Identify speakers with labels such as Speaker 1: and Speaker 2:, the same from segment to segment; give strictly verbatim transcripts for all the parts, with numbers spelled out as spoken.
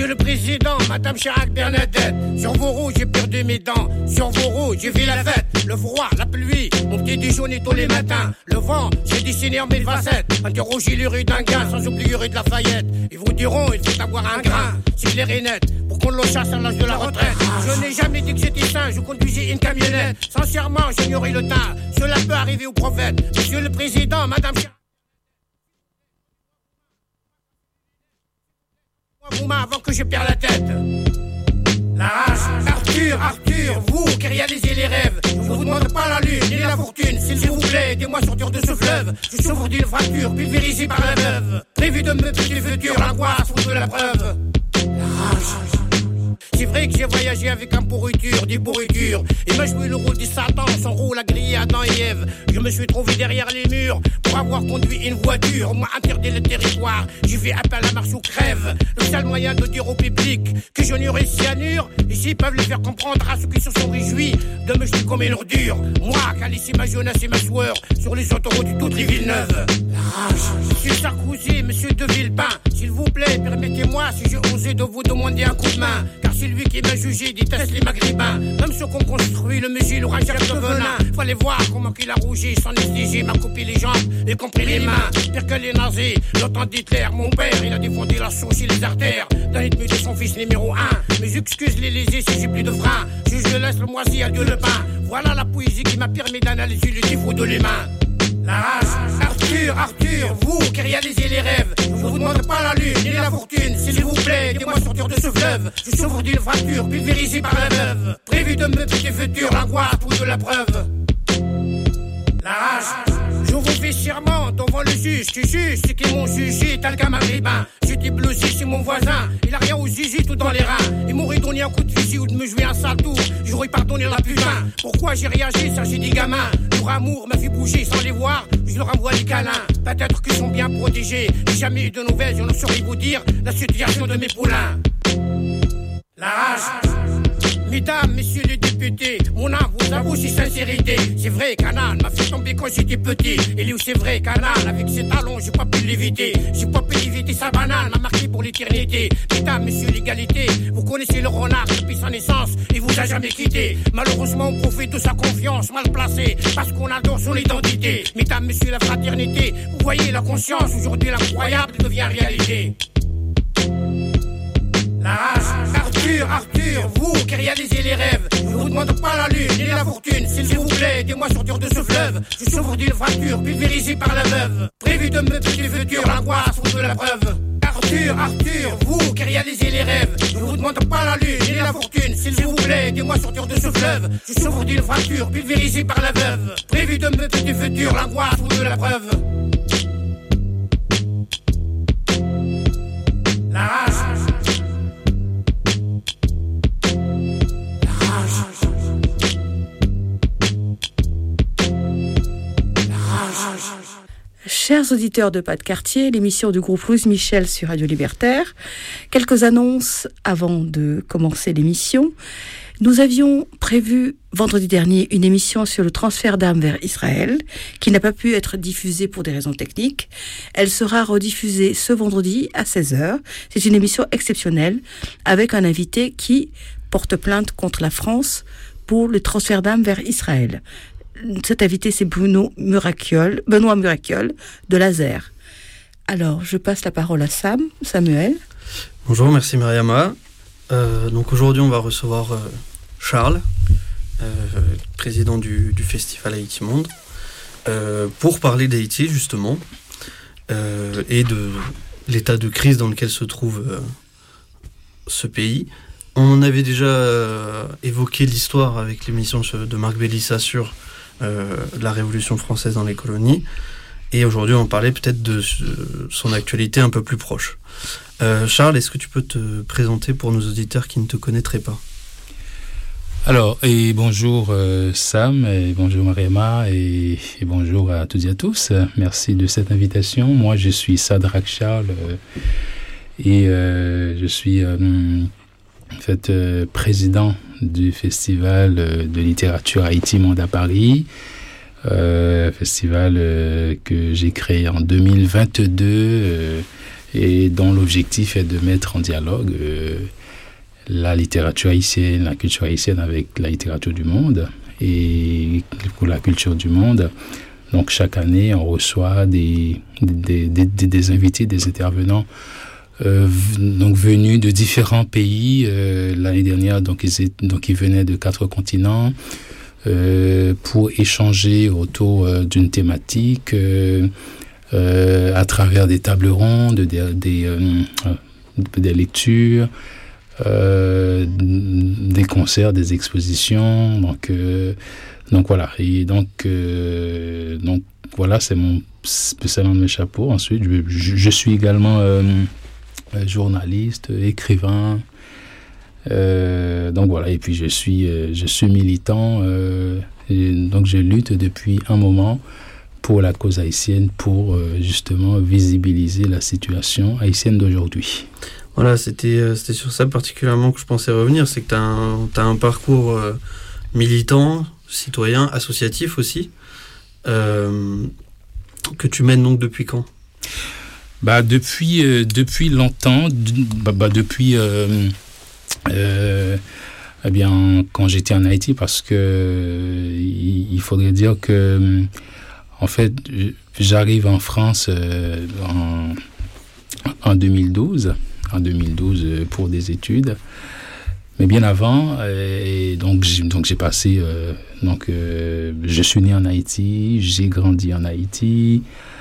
Speaker 1: Monsieur le Président, Madame Chirac Bernadette, sur vos roues j'ai perdu mes dents, sur vos roues j'ai vu la fête, le froid, la pluie, mon petit déjeuner tous les matins, le vent, j'ai dessiné en mille facettes, interrogez les rues d'un gain, sans oublier rue de Lafayette, ils vous diront il faut avoir un grain, si l'air est net, pour qu'on le chasse à l'âge de la retraite, je n'ai jamais dit que j'étais sain, je conduisais une camionnette, sincèrement j'ignorais le teint, cela peut arriver au prophète, Monsieur le Président, Madame Chirac. Vous main avant que je perde la tête. La rage, Arthur, Arthur, vous qui réalisez les rêves, je vous demande pas la lune ni la fortune, s'il vous plaît, aidez-moi sortir de ce fleuve. Je souffre d'une fracture, pulvérisée par la veuve. Prévu de me petit futur, l'angoisse ou de la preuve. La rage. C'est vrai que j'ai voyagé avec un pourriture, des pourritures. Il m'a joué le rôle du Satan, son rôle a grillé Adam et Ève. Je me suis trouvé derrière les murs pour avoir conduit une voiture. On m'a interdit le territoire, j'ai fait appel à marche ou crève. Le seul moyen de dire au public que je n'aurai cyanure, ici peuvent le faire comprendre à ceux qui se sont réjouis de me jeter comme une ordure. Moi, qui a laissé ma jeunesse et ma sueur sur les autoroutes toutes les Villeneuve. La rage. Monsieur Sarkozy, monsieur de Villepin, s'il vous plaît, permettez-moi si j'ai osé de vous demander un coup de main. Car c'est lui qui m'a jugé, déteste les maghrébins. Même ceux qu'on construit, le musée, le rangeur de venin. Fallait voir comment qu'il a rougi, son S D G m'a coupé les jambes et compris les mains. Pire que les nazis, l'autant d'Hitler, mon père, il a défendu la sauce et les artères dans l'ennemi de son fils numéro un. Mais j'excuse les lésés si j'ai plus de frein. Je, je laisse le moisi, adieu le pain. Voilà la poésie qui m'a permis d'analyser le défaut de l'humain. La rage, Arthur, Arthur, vous qui réalisez les rêves, je vous demande pas la lune ni la fortune, s'il vous plaît, aidez-moi sortir de ce fleuve. Je souffre d'une fracture, pulvérisée par la veuve. Prévu de me petit futur, l'angoisse ou de la preuve. La rage, je vous fais serment devant le juge qui juge ceux qui m'ont jugé tel qu'un maghrébin. J'étais blousé chez mon voisin, il a rien aux zizi tout dans les reins. Il m'aurait donné un coup de fusil ou de me jouer un sale tour, j'aurais pardonné la putain. Pourquoi j'ai réagi, ça j'ai dit gamin. Leur amour m'a fait bouger sans les voir, je leur envoie des câlins. Peut-être qu'ils sont bien protégés, j'ai jamais eu de nouvelles, je ne saurais vous dire la situation de mes poulains. La rage. Mesdames, messieurs les députés, mon âme vous avoue si sincérité. C'est vrai, Canal m'a fait tomber quand j'étais petit. Et lui, c'est vrai, Canal, avec ses talons, j'ai pas pu l'éviter. J'ai pas pu éviter sa banane, m'a marqué pour l'éternité. Mesdames, messieurs l'égalité, vous connaissez le renard depuis sa naissance, il vous a jamais quitté. Malheureusement, on profite de sa confiance mal placée, parce qu'on adore son identité. Mesdames, messieurs la fraternité, vous voyez la conscience, aujourd'hui l'incroyable devient réalité. La rage, Arthur, Arthur, vous qui réalisez les rêves, je vous demande pas la lune ni la fortune, s'il vous plaît, aidez-moi sortir de ce fleuve. Je souffre d'une fracture, pulvérisée par la veuve. Prévu de me petit futur, l'angoisse ou de la preuve. Arthur, Arthur, vous qui réalisez les rêves, je vous demande pas la lune ni la fortune, s'il vous plaît, aidez-moi sortir de ce fleuve. Je souffre d'une fracture, pulvérisée par la veuve. Prévu de me petit futur, l'angoisse ou de la preuve. La rage.
Speaker 2: Chers auditeurs de Pas de Quartier, l'émission du groupe Louise Michel sur Radio Libertaire. Quelques annonces avant de commencer l'émission. Nous avions prévu vendredi dernier une émission sur le transfert d'armes vers Israël, qui n'a pas pu être diffusée pour des raisons techniques. Elle sera rediffusée ce vendredi à seize heures. C'est une émission exceptionnelle avec un invité qui porte plainte contre la France pour le transfert d'armes vers Israël. Cet invité, c'est Bruno Murakiol, Benoît Murakiol de Laser. Alors, je passe la parole à Sam, Samuel.
Speaker 3: Bonjour, merci Mariama. Euh, donc aujourd'hui, on va recevoir euh, Charles, euh, président du, du festival Haïti Monde, euh, pour parler d'Haïti justement euh, et de l'état de crise dans lequel se trouve euh, ce pays. On avait déjà euh, évoqué l'histoire avec l'émission de Marc Bélissa sur Euh, la Révolution française dans les colonies, et aujourd'hui on parlait peut-être de euh, son actualité un peu plus proche. Euh, Charles, est-ce que tu peux te présenter pour nos auditeurs qui ne te connaîtraient pas?
Speaker 4: Alors, et bonjour euh, Sam, et bonjour Mariama, et, et bonjour à toutes et à tous. Merci de cette invitation. Moi je suis Sadrak Charles, euh, et euh, je suis euh, en fait euh, président du festival de littérature Haïti Monde à Paris, euh, festival euh, que j'ai créé en deux mille vingt-deux, euh, et dont l'objectif est de mettre en dialogue euh, la littérature haïtienne, la culture haïtienne avec la littérature du monde et pour la culture du monde. Donc chaque année, on reçoit des, des, des, des, des invités, des intervenants euh, donc venus de différents pays. Euh, l'année dernière, donc ils, étaient, donc ils venaient de quatre continents euh, pour échanger autour euh, d'une thématique euh, euh, à travers des tables rondes, des, des, euh, des lectures, euh, des concerts, des expositions. Donc euh, Donc voilà, et donc, euh, donc voilà, c'est mon spécialement mes chapeaux. Ensuite, je, je, je suis également euh, journaliste, écrivain. Euh, donc voilà, et puis je suis, euh, je suis militant. Euh, et donc je lutte depuis un moment pour la cause haïtienne, pour euh, justement visibiliser la situation haïtienne d'aujourd'hui.
Speaker 3: Voilà, c'était, c'était sur ça particulièrement que je pensais revenir, c'est que tu as un, t'as un parcours euh, militant, citoyen, associatif aussi, euh, que tu mènes donc depuis quand ?
Speaker 4: Bah depuis euh, depuis longtemps, bah, bah depuis euh, euh, eh bien quand j'étais en Haïti, parce que euh, il faudrait dire que en fait j'arrive en France euh, en en deux mille douze en deux mille douze pour des études. Mais bien avant, et donc j'ai, donc j'ai passé, euh, donc euh, je suis né en Haïti, j'ai grandi en Haïti,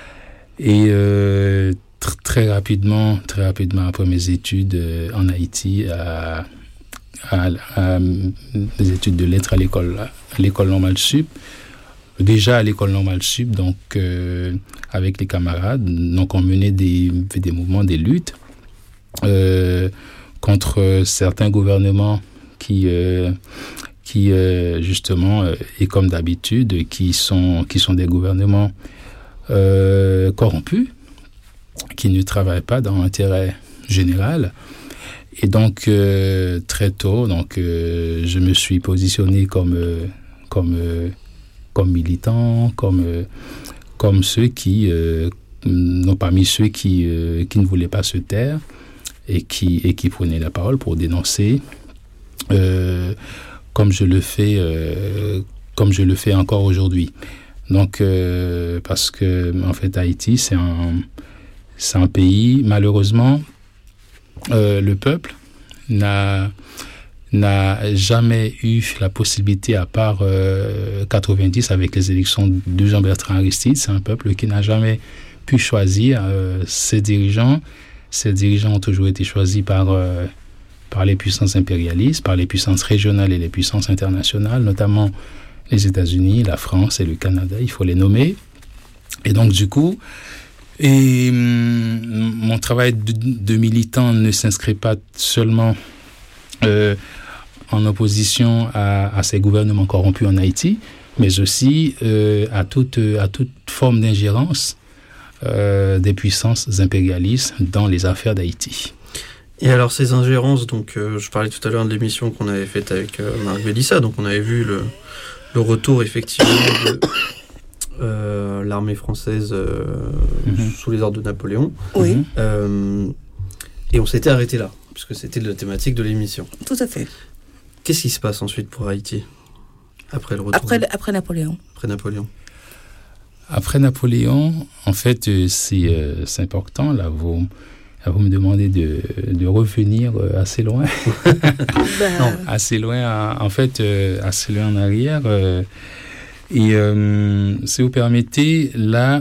Speaker 4: et euh, tr- très rapidement, très rapidement après mes études euh, en Haïti, à, à, à mes études de lettres à l'école, à l'école normale sup, déjà à l'école normale sup, donc euh, avec les camarades, donc on menait des, des mouvements, des luttes. Euh, contre certains gouvernements qui, euh, qui euh, justement, euh, et comme d'habitude, qui sont, qui sont des gouvernements euh, corrompus, qui ne travaillent pas dans l'intérêt général. Et donc, euh, très tôt, donc, euh, je me suis positionné comme, euh, comme, euh, comme militant, comme, euh, comme ceux qui, euh, non parmi ceux qui, euh, qui ne voulaient pas se taire, et qui, et qui prenait la parole pour dénoncer, euh, comme je le fais, euh, comme je le fais encore aujourd'hui. Donc, euh, parce que, en fait, Haïti, c'est un, c'est un pays, malheureusement, euh, le peuple n'a, n'a jamais eu la possibilité, à part euh, quatre-vingt-dix avec les élections de Jean-Bertrand Aristide, c'est un peuple qui n'a jamais pu choisir euh, ses dirigeants. Ces dirigeants ont toujours été choisis par, euh, par les puissances impérialistes, par les puissances régionales et les puissances internationales, notamment les États-Unis, la France et le Canada, il faut les nommer. Et donc, du coup, et, hum, mon travail de, de militant ne s'inscrit pas seulement euh, en opposition à, à ces gouvernements corrompus en Haïti, mais aussi euh, à, toute, à toute forme d'ingérence Euh, des puissances impérialistes dans les affaires d'Haïti.
Speaker 3: Et alors ces ingérences, donc euh, je parlais tout à l'heure de l'émission qu'on avait faite avec euh, Marc Bélissa, donc on avait vu le, le retour effectivement de euh, l'armée française euh, mm-hmm. sous les ordres de Napoléon.
Speaker 2: Oui.
Speaker 3: Euh, et on s'était arrêté là, puisque c'était la thématique de l'émission.
Speaker 2: Tout à fait.
Speaker 3: Qu'est-ce qui se passe ensuite pour Haïti après le retour
Speaker 2: Après, après Napoléon.
Speaker 3: Après Napoléon.
Speaker 4: Après Napoléon, en fait, c'est, euh, c'est important. Là, vous, là, vous me demandez de, de revenir assez loin.
Speaker 2: ben...
Speaker 4: Non, assez loin, en fait, euh, assez loin en arrière. Euh, et euh, si vous permettez, là,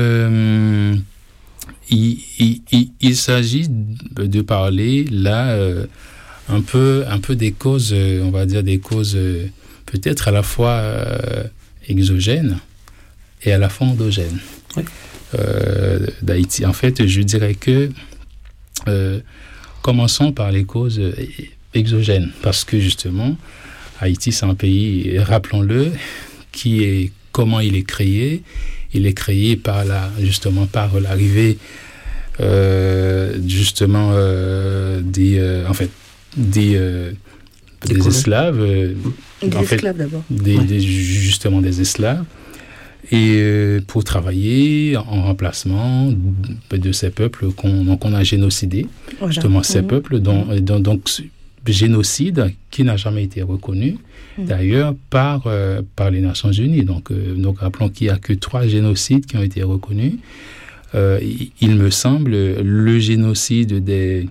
Speaker 4: euh, il, il, il, il s'agit de parler, là, euh, un peu, un peu des causes, on va dire des causes euh, peut-être à la fois euh, exogènes, et à la fois endogène oui. euh, d'Haïti. En fait, je dirais que euh, commençons par les causes exogènes, parce que justement, Haïti, c'est un pays, rappelons-le, qui est, comment il est créé. Il est créé par la, justement par l'arrivée euh, justement euh, des, euh, en fait, des, euh, des, des esclaves. Euh,
Speaker 2: des
Speaker 4: en
Speaker 2: esclaves
Speaker 4: fait,
Speaker 2: d'abord.
Speaker 4: Des,
Speaker 2: ouais.
Speaker 4: des, justement des esclaves. et euh, pour travailler en remplacement de ces peuples qu'on, qu'on a génocidés, voilà. Justement ces mmh. peuples, dont, mmh. dont, donc génocide qui n'a jamais été reconnu, mmh. d'ailleurs, par, euh, par les Nations Unies. Donc, euh, donc rappelons qu'il n'y a que trois génocides qui ont été reconnus. Euh, il, il me semble, le génocide des,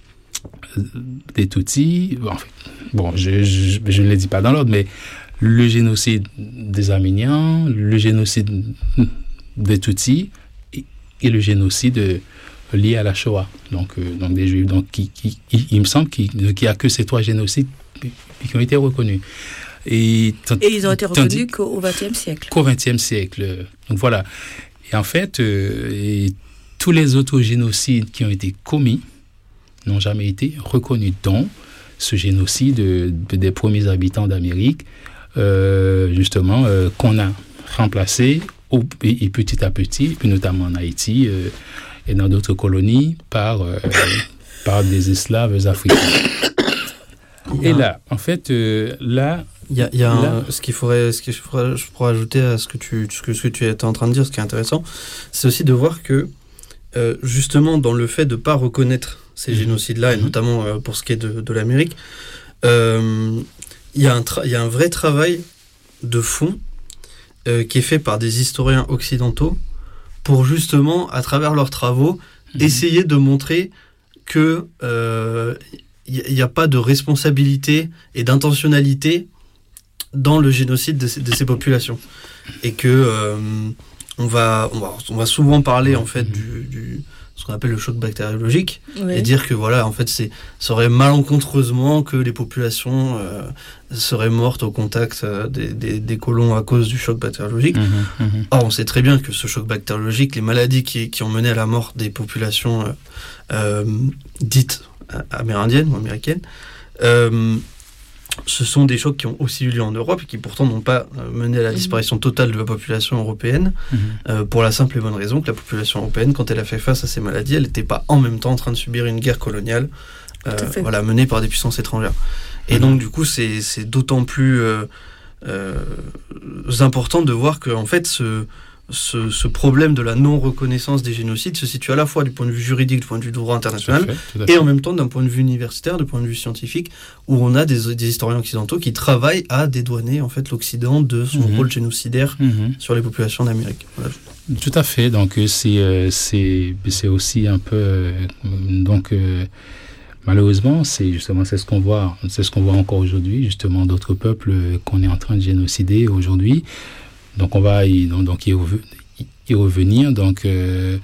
Speaker 4: des Tutsis, bon, bon je, je, je ne le dis pas dans l'ordre, mais le génocide des Arméniens, le génocide des Tutsis et, et le génocide lié à la Shoah, donc, euh, donc des Juifs. Donc, qui, qui, il, il me semble qu'il n'y a que ces trois génocides qui ont été reconnus. Et, t-
Speaker 2: et ils ont été reconnus tandis, qu'au vingtième siècle.
Speaker 4: Qu'au vingtième siècle. Donc voilà. Et en fait, euh, et tous les autres génocides qui ont été commis n'ont jamais été reconnus, dont ce génocide de, de, des premiers habitants d'Amérique, euh, justement, euh, qu'on a remplacé au, et, et petit à petit, puis notamment en Haïti euh, et dans d'autres colonies, par, euh, par des esclaves africains. Et là, en fait, euh, là...
Speaker 3: Il y a, il y a un, ce qu'il faudrait, ce que je pourrais, je pourrais ajouter à ce que tu, ce que, ce que tu étais en train de dire, ce qui est intéressant, c'est aussi de voir que, euh, justement, dans le fait de ne pas reconnaître ces génocides-là, et notamment euh, pour ce qui est de, de l'Amérique, euh, il y a un tra- il y a un vrai travail de fond euh, qui est fait par des historiens occidentaux pour, justement, à travers leurs travaux, mmh. essayer de montrer que euh, il n'y a pas de responsabilité et d'intentionnalité dans le génocide de ces, de ces populations. Et que euh, on, va, on, va, on va souvent parler en fait du, du ce qu'on appelle le choc bactériologique, oui. et dire que voilà, en fait, c'est, ça serait malencontreusement que les populations euh, seraient mortes au contact euh, des, des, des colons à cause du choc bactériologique. Mmh, mmh. Or, on sait très bien que ce choc bactériologique, les maladies qui, qui ont mené à la mort des populations euh, euh, dites amérindiennes ou américaines, euh, ce sont des chocs qui ont aussi eu lieu en Europe et qui pourtant n'ont pas euh, mené à la disparition totale de la population européenne, mmh. euh, pour la simple et bonne raison que la population européenne, quand elle a fait face à ces maladies, elle n'était pas en même temps en train de subir une guerre coloniale euh, voilà, menée par des puissances étrangères. Et mmh. donc du coup c'est, c'est d'autant plus euh, euh, important de voir que en fait ce Ce, ce problème de la non-reconnaissance des génocides se situe à la fois du point de vue juridique, du point de vue du droit international, tout à fait, tout à fait. Et en même temps d'un point de vue universitaire, du point de vue scientifique, où on a des, des historiens occidentaux qui travaillent à dédouaner en fait l'Occident de son mmh. rôle génocidaire mmh. sur les populations d'Amérique. Voilà.
Speaker 4: Tout à fait. Donc c'est c'est c'est aussi un peu donc euh, malheureusement c'est justement c'est ce qu'on voit c'est ce qu'on voit encore aujourd'hui, justement d'autres peuples qu'on est en train de génocider aujourd'hui. Donc on va y, donc, donc y, rev- y revenir. Donc euh,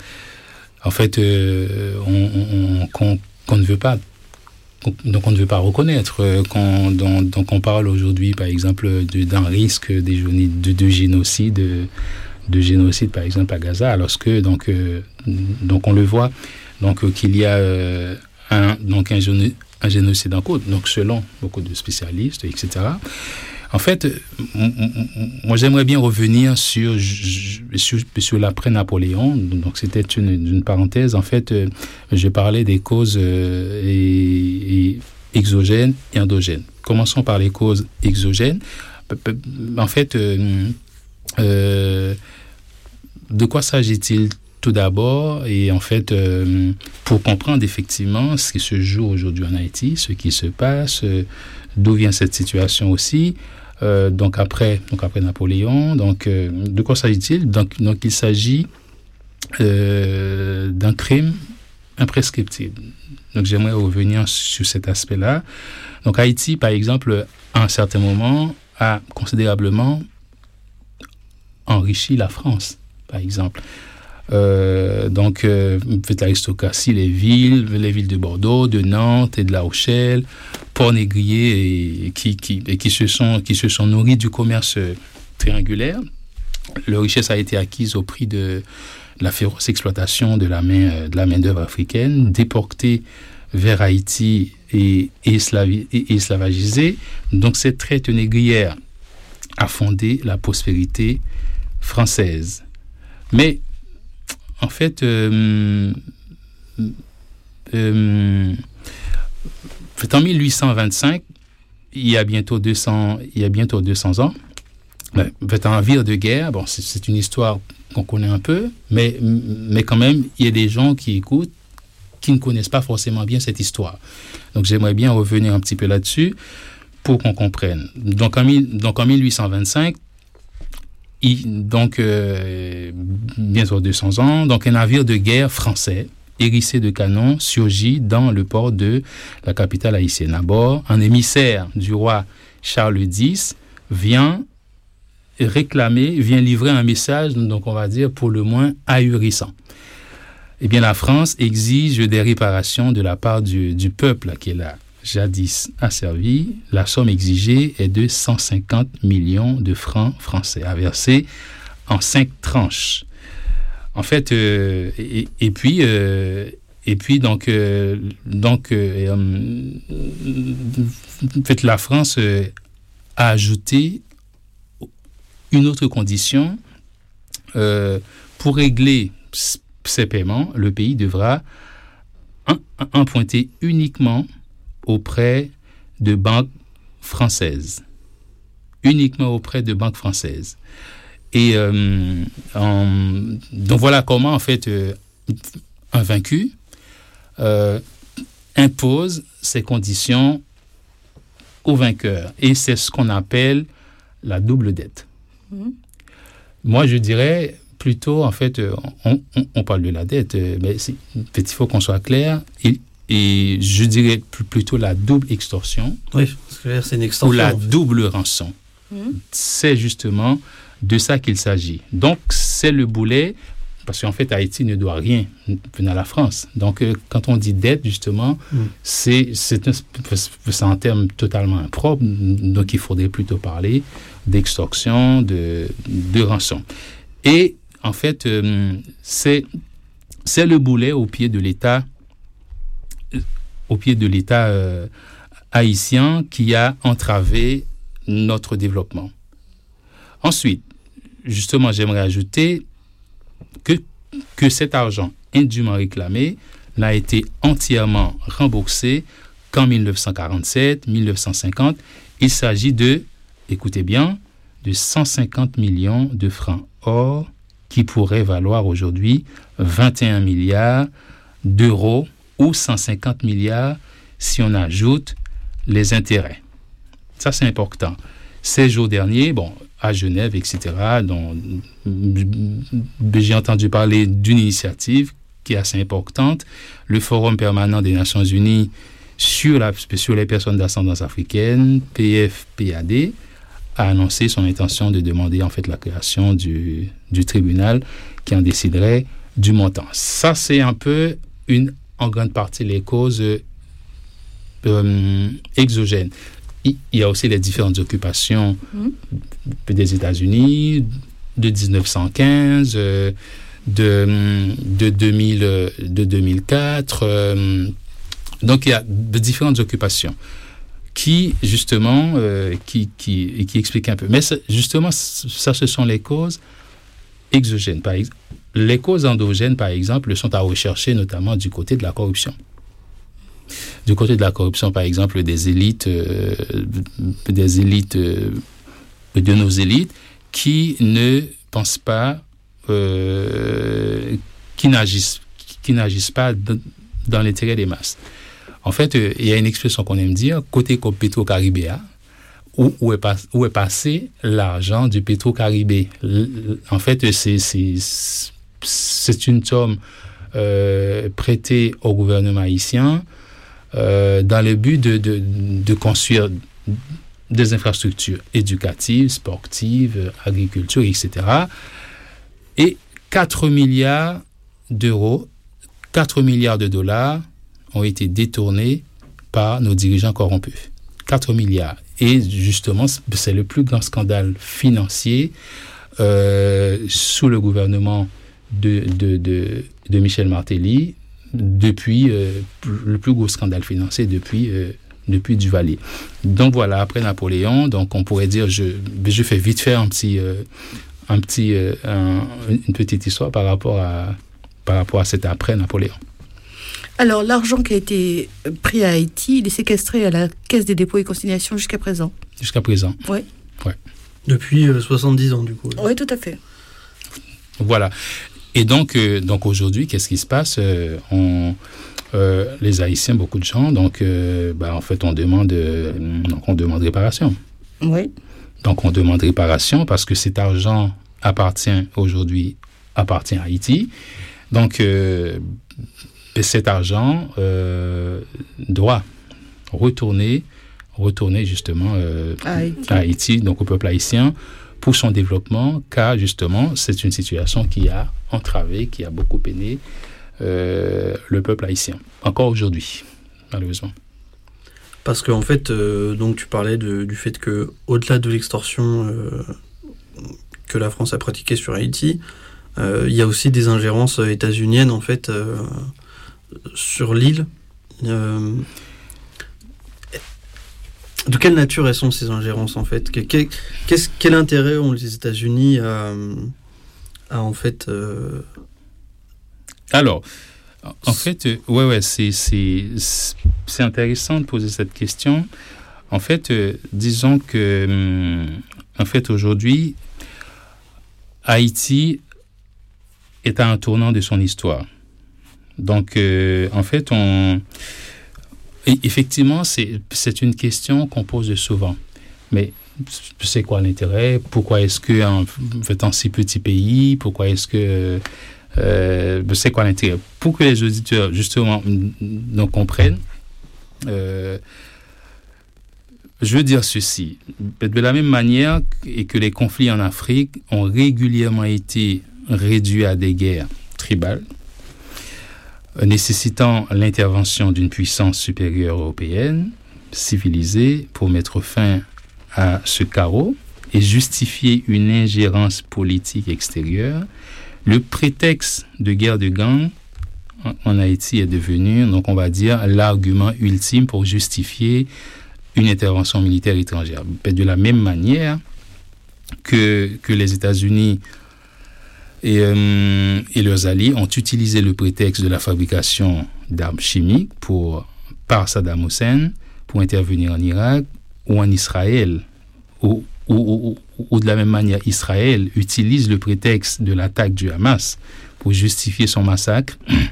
Speaker 4: en fait, euh, on, on, qu'on, qu'on ne veut pas, qu'on, donc on ne veut pas reconnaître. Qu'on, donc, donc on parle aujourd'hui, par exemple, de, d'un risque de, de, de génocide, de génocide par exemple à Gaza, alors que donc euh, donc on le voit donc euh, qu'il y a euh, un donc un, géno- un génocide en cours. Donc selon beaucoup de spécialistes, et cetera. En fait, moi j'aimerais bien revenir sur, sur, sur l'après-Napoléon. Donc c'était une, une parenthèse. En fait, je parlais des causes euh, et, et exogènes et endogènes. Commençons par les causes exogènes. En fait, euh, euh, de quoi s'agit-il tout d'abord? Et en fait, euh, pour comprendre effectivement ce qui se joue aujourd'hui en Haïti, ce qui se passe, euh, d'où vient cette situation aussi. Euh, donc après, donc après Napoléon, donc euh, de quoi s'agit-il? Donc, donc il s'agit euh, d'un crime imprescriptible. Donc j'aimerais revenir sur cet aspect-là. Donc Haïti, par exemple, à un certain moment, a considérablement enrichi la France, par exemple. Euh, donc, euh, faites l'aristocratie, les villes, les villes de Bordeaux, de Nantes et de La Rochelle, Port-Négrier, et qui, qui, et qui se sont, qui se sont nourris du commerce triangulaire. Leur richesse a été acquise au prix de la féroce exploitation de la main, de la main-d'œuvre africaine, déportée vers Haïti et, et, eslavi, et esclavagisée. Donc, cette traite négrière a fondé la prospérité française. Mais en fait, euh, euh, en mille huit cent vingt-cinq, il y a bientôt deux cents, il y a bientôt deux cents ans, Ben, c'est un navire de guerre. Bon, c'est, c'est une histoire qu'on connaît un peu, mais, mais quand même, il y a des gens qui écoutent qui ne connaissent pas forcément bien cette histoire. Donc, j'aimerais bien revenir un petit peu là-dessus pour qu'on comprenne. Donc, en, donc, en mille huit cent vingt-cinq, il, donc, euh, bientôt deux cents ans, donc un navire de guerre français, hérissé de canons, surgit dans le port de la capitale haïtienne. À bord, un émissaire du roi Charles X vient réclamer, vient livrer un message, donc on va dire pour le moins ahurissant. Eh bien, la France exige des réparations de la part du, du peuple qui est là, jadis asservi. La somme exigée est de cent cinquante millions de francs français, à verser en cinq tranches. En fait, euh, et, et puis, euh, et puis donc, euh, donc, euh, en fait, la France euh, a ajouté une autre condition euh, pour régler ces paiements, le pays devra emprunter uniquement auprès de banques françaises. Uniquement auprès de banques françaises. Et euh, en, donc voilà comment, en fait, euh, un vaincu euh, impose ses conditions au vainqueur. Et c'est ce qu'on appelle la double dette. Mmh. Moi, je dirais... Plutôt, en fait, on, on, on parle de la dette, mais c'est, il faut qu'on soit clair. Et, et je dirais plutôt la double extorsion.
Speaker 3: Oui, c'est une extorsion.
Speaker 4: Ou la en fait. double rançon. Mmh. C'est justement de ça qu'il s'agit. Donc, c'est le boulet, parce qu'en fait, Haïti ne doit rien à la France. Donc, quand on dit dette, justement, mmh. c'est, c'est, un, c'est un terme totalement impropre. Donc, il faudrait plutôt parler d'extorsion, de, de rançon. Et en fait, euh, c'est, c'est le boulet au pied de l'État, au pied de l'État euh, haïtien qui a entravé notre développement. Ensuite, justement, j'aimerais ajouter que, que cet argent indûment réclamé n'a été entièrement remboursé qu'en dix-neuf cent quarante-sept, dix-neuf cent cinquante. Il s'agit de, écoutez bien, de cent cinquante millions de francs or qui pourrait valoir aujourd'hui vingt et un milliards d'euros ou cent cinquante milliards si on ajoute les intérêts. Ça, c'est important. Ces jours derniers, bon, à Genève, et cetera, dont, j'ai entendu parler d'une initiative qui est assez importante, le Forum permanent des Nations Unies sur, la, sur les personnes d'ascendance africaine, P F P A D, a annoncé son intention de demander en fait la création du, du tribunal qui en déciderait du montant. Ça, c'est un peu, une, en grande partie, les causes euh, exogènes. Il y a aussi les différentes occupations mmh. des États-Unis de dix-neuf cent quinze, euh, de, de, deux mille, de deux mille quatre. Euh, donc, il y a de différentes occupations qui, justement, euh, qui, qui, qui expliquent un peu. Mais justement, ça, ce sont les causes exogènes. Par exemple, les causes endogènes, par exemple, sont à rechercher notamment du côté de la corruption. Du côté de la corruption, par exemple, des élites, euh, des élites, euh, de nos élites, qui ne pensent pas, euh, qui n'agissent, qui n'agissent pas de, dans l'intérêt des masses. En fait, euh, il y a une expression qu'on aime dire, côté comme Petro-Caribéa, où, où, est pas, où est passé l'argent du Petro-Caribé. En fait, c'est, c'est, c'est une somme euh, prêtée au gouvernement haïtien euh, dans le but de, de, de construire des infrastructures éducatives, sportives, agriculture, et cetera. Et quatre milliards d'euros, quatre milliards de dollars ont été détournés par nos dirigeants corrompus. quatre milliards. Et justement, c'est le plus grand scandale financier euh, sous le gouvernement de, de, de, de Michel Martelly, depuis euh, le plus gros scandale financier depuis, euh, depuis Duvalier. Donc voilà, après Napoléon, donc on pourrait dire, je, je fais vite faire un petit, euh, un petit, euh, un, une petite histoire par rapport à, par rapport à cet après Napoléon.
Speaker 2: Alors, l'argent qui a été pris à Haïti, il est séquestré à la Caisse des dépôts et consignations jusqu'à présent.
Speaker 4: Jusqu'à présent.
Speaker 2: Oui.
Speaker 4: Ouais.
Speaker 3: Depuis euh, soixante-dix ans, du coup.
Speaker 2: Oui, tout à fait.
Speaker 4: Voilà. Et donc, euh, donc aujourd'hui, qu'est-ce qui se passe euh, on, euh, les Haïtiens, beaucoup de gens, donc, euh, bah, en fait, on demande, euh, donc on demande réparation.
Speaker 2: Oui.
Speaker 4: Donc, on demande réparation parce que cet argent appartient aujourd'hui, appartient à Haïti. Donc, euh, cet argent euh, doit retourner, retourner justement euh,
Speaker 2: à, Haïti.
Speaker 4: à Haïti, donc au peuple haïtien, pour son développement, car justement, c'est une situation qui a entravé, qui a beaucoup peiné euh, le peuple haïtien, encore aujourd'hui, malheureusement.
Speaker 3: Parce qu'en fait, euh, donc tu parlais de, du fait que, au-delà de l'extorsion euh, que la France a pratiquée sur Haïti, euh, il y a aussi des ingérences états-uniennes en fait euh, sur l'île. Euh, de quelle nature elles sont ces ingérences en fait? Quel, qu'est-ce, quel intérêt ont les États-Unis à, à en fait euh...
Speaker 4: Alors. En fait, euh, ouais, ouais, c'est, c'est, c'est intéressant de poser cette question. En fait, euh, disons que, hum, en fait, aujourd'hui, Haïti est à un tournant de son histoire. Donc, euh, en fait, on, effectivement, c'est, c'est une question qu'on pose souvent. Mais c'est quoi l'intérêt? Pourquoi est-ce que, en fait, en si petit pays, pourquoi est-ce que Euh, c'est quoi l'intérêt? Pour que les auditeurs, justement, nous comprennent, euh, je veux dire ceci. De la même manière et que les conflits en Afrique ont régulièrement été réduits à des guerres tribales, nécessitant l'intervention d'une puissance supérieure européenne, civilisée, pour mettre fin à ce chaos et justifier une ingérence politique extérieure, le prétexte de guerre de gang en Haïti est devenu, donc on va dire, l'argument ultime pour justifier une intervention militaire étrangère. De la même manière que, que les États-Unis et, euh, et leurs alliés ont utilisé le prétexte de la fabrication d'armes chimiques pour, par Saddam Hussein pour intervenir en Irak ou en Israël, ou Ou, ou, ou de la même manière, Israël utilise le prétexte de l'attaque du Hamas pour justifier son massacre.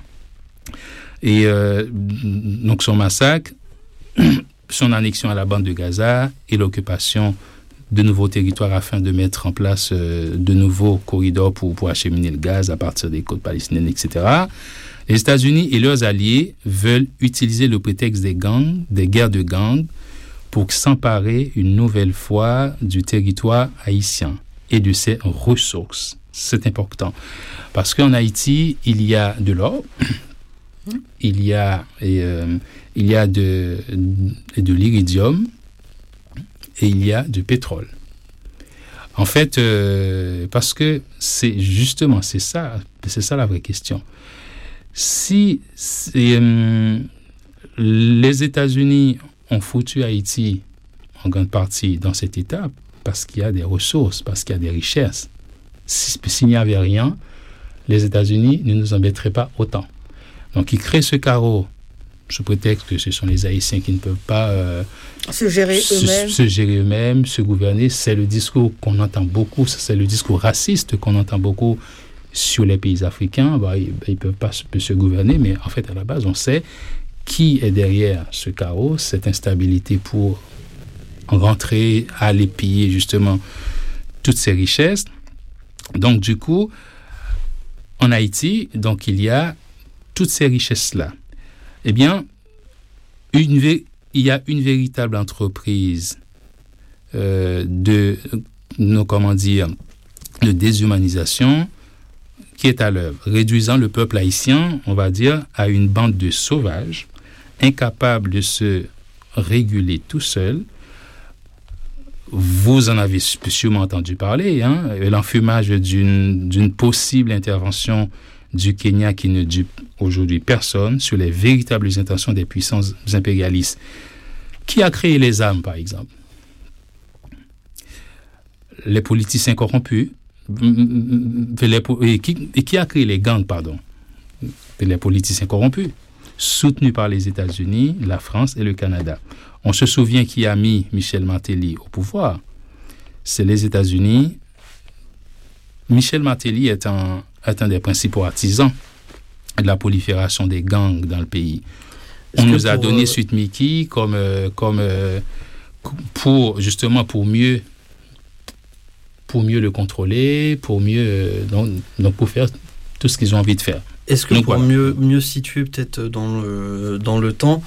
Speaker 4: Et euh, donc son massacre, son annexion à la bande de Gaza et l'occupation de nouveaux territoires afin de mettre en place euh, de nouveaux corridors pour, pour acheminer le gaz à partir des côtes palestiniennes, et cetera. Les États-Unis et leurs alliés veulent utiliser le prétexte des gangs, des guerres de gangs, pour s'emparer une nouvelle fois du territoire haïtien et de ses ressources. C'est important. Parce qu'en Haïti, il y a de l'or, il y a, et, euh, il y a de, de l'iridium et il y a du pétrole. En fait, euh, parce que c'est justement, c'est ça, c'est ça la vraie question. Si c'est, euh, les États-Unis ont foutu Haïti en grande partie dans cet état parce qu'il y a des ressources, parce qu'il y a des richesses. Si, s'il n'y avait rien, les États-Unis ne nous embêteraient pas autant. Donc, ils créent ce carreau sous prétexte que ce sont les Haïtiens qui ne peuvent pas euh,
Speaker 2: se gérer
Speaker 4: se,
Speaker 2: eux-mêmes.
Speaker 4: se gérer eux-mêmes, se gouverner. C'est le discours qu'on entend beaucoup, c'est le discours raciste qu'on entend beaucoup sur les pays africains. Bah, ils ne peuvent pas se, se gouverner, mais en fait, à la base, on sait qui est derrière ce chaos, cette instabilité pour rentrer, aller piller justement toutes ces richesses. Donc, du coup, en Haïti, donc, il y a toutes ces richesses-là. Eh bien, une vé- il y a une véritable entreprise euh, de, no, comment dire, de déshumanisation qui est à l'œuvre, réduisant le peuple haïtien, on va dire, à une bande de sauvages, incapables de se réguler tout seuls. Vous en avez sûrement entendu parler, hein, l'enfumage d'une, d'une possible intervention du Kenya qui ne dupe aujourd'hui personne sur les véritables intentions des puissances impérialistes. Qui a créé les armes, par exemple? Les politiciens corrompus. Et qui, et qui a créé les gangs, pardon? Les politiciens corrompus, soutenus par les États-Unis, la France et le Canada. On se souvient qui a mis Michel Martelly au pouvoir. c'est les États-Unis. Michel Martelly est un, est un des principaux artisans de la prolifération des gangs dans le pays. Est-ce On nous a donné euh... Suite Mickey comme, euh, comme euh, pour, justement, pour mieux, pour mieux le contrôler, pour mieux, euh, donc, donc pour faire tout ce qu'ils ont envie de faire.
Speaker 3: Est-ce que donc, pour voilà. mieux, mieux situer peut-être dans le, dans le temps,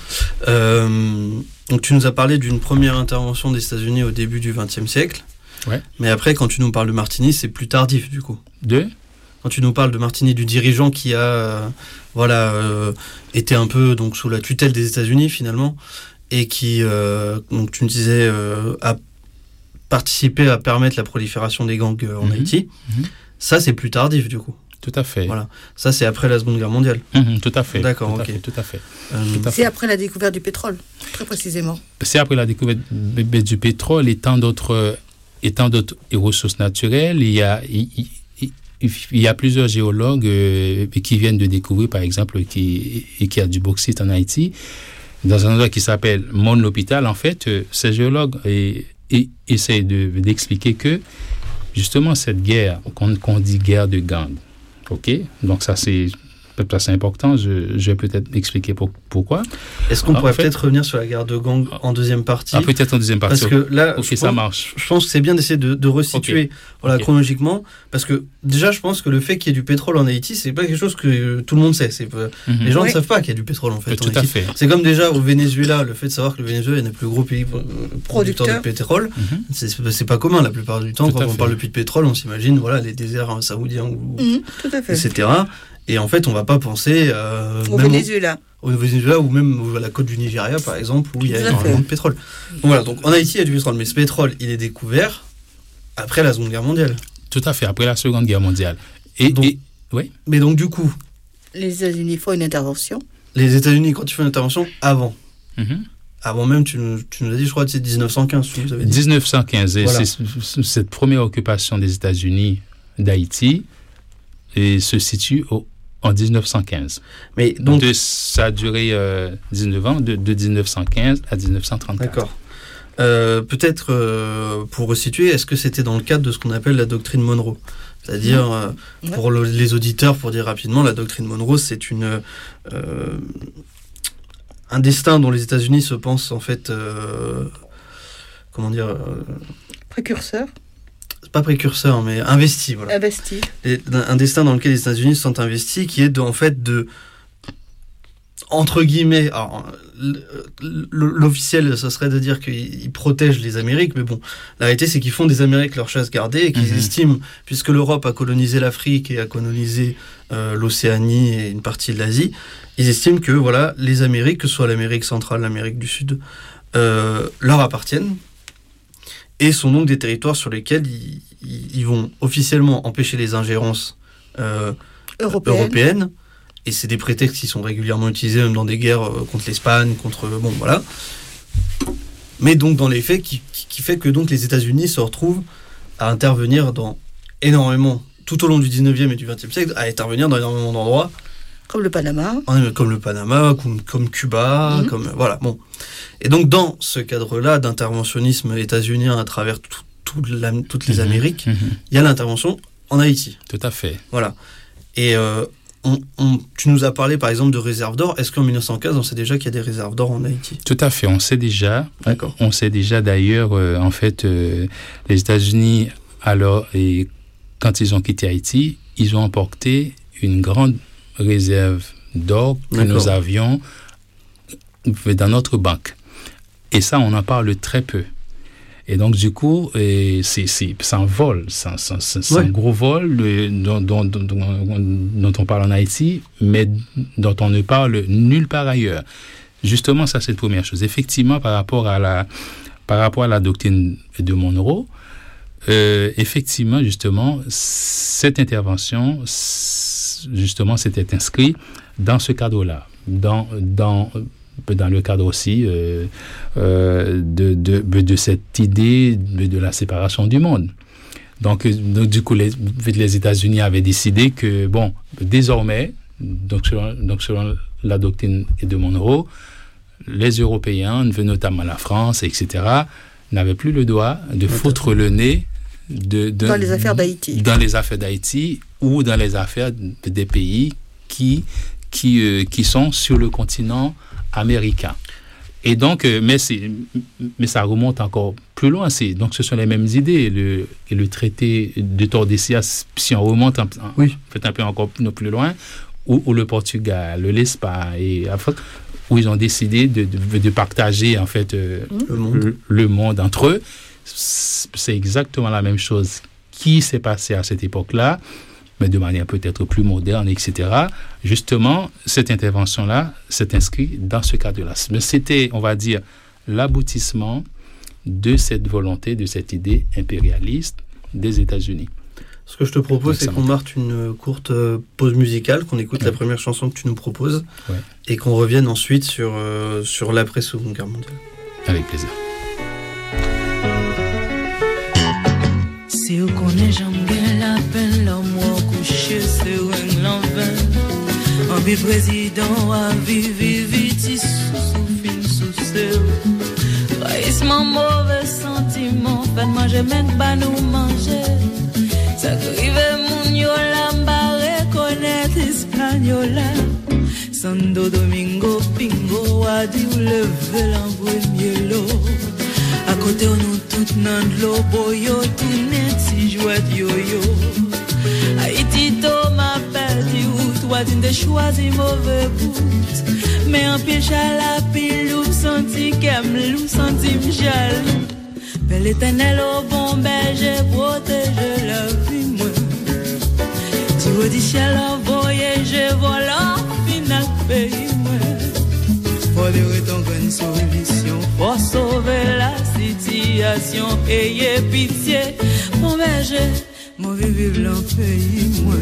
Speaker 3: euh, donc tu nous as parlé d'une première intervention des États-Unis au début du vingtième siècle,
Speaker 4: ouais.
Speaker 3: mais après quand tu nous parles de Martini, c'est plus tardif du coup.
Speaker 4: De
Speaker 3: Quand tu nous parles de Martini, du dirigeant qui a euh, voilà, euh, été un peu donc, sous la tutelle des États-Unis finalement, et qui, euh, donc, tu me disais, euh, a participé à permettre la prolifération des gangs euh, en mmh. Haïti, mmh. ça c'est plus tardif du coup.
Speaker 4: Tout à fait.
Speaker 3: Voilà. Ça, c'est après la Seconde Guerre mondiale.
Speaker 4: Mmh, tout à fait.
Speaker 3: D'accord,
Speaker 4: tout
Speaker 3: ok.
Speaker 4: À fait, tout à fait.
Speaker 2: Euh,
Speaker 4: tout à
Speaker 2: c'est
Speaker 4: fait.
Speaker 2: après la découverte du pétrole, très précisément.
Speaker 4: C'est après la découverte du pétrole et tant d'autres, et tant d'autres ressources naturelles. Il y a, il, il, il y a plusieurs géologues euh, qui viennent de découvrir, par exemple, qui, qu'il y a du bauxite en Haïti, dans un endroit qui s'appelle Mont-l'Hôpital. En fait, euh, ces géologues et, et, essayent de, d'expliquer que, justement, cette guerre, qu'on, qu'on dit guerre de gangs, OK, donc ça c'est, ça, c'est important, je, je vais peut-être expliquer pour, pourquoi.
Speaker 3: Est-ce qu'on Alors, pourrait en fait, peut-être revenir sur la guerre de gang en deuxième partie ?
Speaker 4: Ah, peut-être en deuxième partie.
Speaker 3: Parce que là,
Speaker 4: OK,
Speaker 3: je,
Speaker 4: ça
Speaker 3: pense,
Speaker 4: marche.
Speaker 3: je pense que c'est bien d'essayer de, de resituer okay. voilà, okay. chronologiquement, parce que déjà je pense que le fait qu'il y ait du pétrole en Haïti, c'est pas quelque chose que tout le monde sait. C'est, mm-hmm. Les gens oui. ne savent pas qu'il y a du pétrole en fait.
Speaker 4: Tout
Speaker 3: en
Speaker 4: à
Speaker 3: Haïti.
Speaker 4: fait.
Speaker 3: C'est comme déjà au Venezuela, le fait de savoir que le Venezuela est le plus gros pays producteur de pétrole, mm-hmm. c'est, c'est pas commun la plupart du temps. Tout quand on fait. parle de puits de pétrole, on s'imagine voilà, les déserts saoudiens, ou,
Speaker 2: mm-hmm. tout à fait.
Speaker 3: et cetera. Et en fait, on va pas penser euh,
Speaker 2: au Venezuela.
Speaker 3: Au, au Venezuela ou même à la côte du Nigeria, par exemple, où il y a énormément de pétrole. Donc voilà, donc en Haïti, il y a du pétrole, mais ce pétrole, il est découvert après la Seconde Guerre mondiale.
Speaker 4: Tout à fait, après la Seconde Guerre mondiale. Et,
Speaker 3: donc,
Speaker 4: et oui.
Speaker 3: Mais donc du coup,
Speaker 2: les États-Unis font une intervention.
Speaker 3: Les États-Unis, quand ils font une intervention, avant.
Speaker 4: Mm-hmm.
Speaker 3: Avant même, tu nous, tu nous as dit, je crois que c'est dix-neuf cent quinze. Tu nous avais dit.
Speaker 4: dix-neuf cent quinze, et voilà. c'est, cette première occupation des États-Unis d'Haïti et se situe au en dix-neuf cent quinze. Mais donc, de, ça a duré euh, dix-neuf ans, de, de dix-neuf cent quinze à dix-neuf cent trente-quatre.
Speaker 3: D'accord. Euh, peut-être, euh, pour resituer, est-ce que c'était dans le cadre de ce qu'on appelle la doctrine Monroe ? C'est-à-dire, mmh. euh, ouais. pour le, les auditeurs, pour dire rapidement, la doctrine Monroe, c'est une, euh, un destin dont les États-Unis se pensent, en fait, euh, comment dire... Euh,
Speaker 2: précurseur.
Speaker 3: Pas précurseur, mais investi. Voilà.
Speaker 2: Investi.
Speaker 3: Et un destin dans lequel les États-Unis se sont investis, qui est de, en fait de, entre guillemets, alors, l'officiel, ce serait de dire qu'ils protègent les Amériques, mais bon, la réalité, c'est qu'ils font des Amériques leur chasse gardée et qu'ils mm-hmm. estiment, puisque l'Europe a colonisé l'Afrique et a colonisé euh, l'Océanie et une partie de l'Asie, ils estiment que voilà, les Amériques, que ce soit l'Amérique centrale, l'Amérique du Sud, euh, leur appartiennent. Et sont donc des territoires sur lesquels ils, ils vont officiellement empêcher les ingérences euh,
Speaker 2: européennes.
Speaker 3: européennes. Et c'est des prétextes qui sont régulièrement utilisés même dans des guerres euh, contre l'Espagne, contre... Bon, voilà. Mais donc, dans les faits, qui, qui, qui fait que donc, les États-Unis se retrouvent à intervenir dans énormément, tout au long du dix-neuvième et du vingtième siècle, à intervenir dans énormément d'endroits.
Speaker 2: Comme le Panama.
Speaker 3: Comme le Panama, comme, comme Cuba, mmh. comme... Voilà, bon... Et donc, dans ce cadre-là d'interventionnisme états-unien à travers tout, tout la, toutes les mmh, Amériques, il mmh. y a l'intervention en Haïti.
Speaker 4: Tout à fait.
Speaker 3: Voilà. Et euh, on, on, tu nous as parlé, par exemple, de réserves d'or. Est-ce qu'en dix-neuf cent quinze, on sait déjà qu'il y a des réserves d'or en Haïti ?
Speaker 4: Tout à fait. On sait déjà.
Speaker 3: D'accord.
Speaker 4: On sait déjà, d'ailleurs, euh, en fait, euh, les États-Unis, alors, et quand ils ont quitté Haïti, ils ont emporté une grande réserve d'or que D'accord. nous avions dans notre banque. Et ça, on en parle très peu. Et donc, du coup, et c'est, c'est, c'est un vol, c'est un, c'est, c'est ouais. un gros vol dont, dont, dont, dont on parle en Haïti, mais dont on ne parle nulle part ailleurs. Justement, ça, c'est la première chose. Effectivement, par rapport à la, par rapport à la doctrine de Monroe, euh, effectivement, justement, cette intervention, justement, s'était inscrite dans ce cadre-là, dans... dans dans le cadre aussi euh, euh, de, de, de cette idée de, de la séparation du monde. Donc, donc du coup, les, les États-Unis avaient décidé que, bon, désormais, donc selon, donc selon la doctrine de Monroe, les Européens, notamment la France, et cetera, n'avait plus le droit de ouais, foutre le nez de, de,
Speaker 2: dans les affaires d'Haïti.
Speaker 4: Dans les affaires d'Haïti ou dans les affaires de, des pays qui, qui, euh, qui sont sur le continent américain. Et donc, euh, mais, c'est, mais ça remonte encore plus loin. C'est, donc, ce sont les mêmes idées. Le, et le traité de Tordesillas, si on remonte un, oui. fait un peu encore plus loin, où, où le Portugal, l'Espagne et l'Afrique, où ils ont décidé de, de, de partager en fait euh, le, monde. Le, le monde entre eux. C'est exactement la même chose qui s'est passé à cette époque-là, mais de manière peut-être plus moderne, et cetera. Justement, cette intervention-là s'est inscrite dans ce cadre-là. Mais c'était, on va dire, l'aboutissement de cette volonté, de cette idée impérialiste des États-Unis.
Speaker 3: Ce que je te propose, c'est qu'on marque une courte pause musicale, qu'on écoute ouais. la première chanson que tu nous proposes, ouais. et qu'on revienne ensuite sur, euh, sur l'après-Seconde Guerre mondiale.
Speaker 4: Avec plaisir.
Speaker 5: Si vous connaissez, j'aime la peine, l'homme couché sur un l'envers. En bi président, à vivre, vite, sous sous fin, sous seu. Trahissement, mauvais sentiment, fait manger, même pas nous manger. Ça grive mon yola, m'barre, connaître Espagnola. Santo Domingo, Pingo, a dit ou lever l'envoyer l'eau. À côté, on nous tout nan de l'eau, boyo, tout net, si jouet yo-yo. Haïti, Thomas, perdu, toi, tu n'as choisi mauvais bout. Mais en piège à la pile, ou senti qu'aime, ou senti m'jaloux. Bel éternel au bon berger, protège la vie, moi. Tu veux dire, ciel envoyé, je voilà, final pays, moi. Faut dire ton bonne solution, pour sauver la situation, ayez pitié, mon berger, mon vive l'en pays, moi.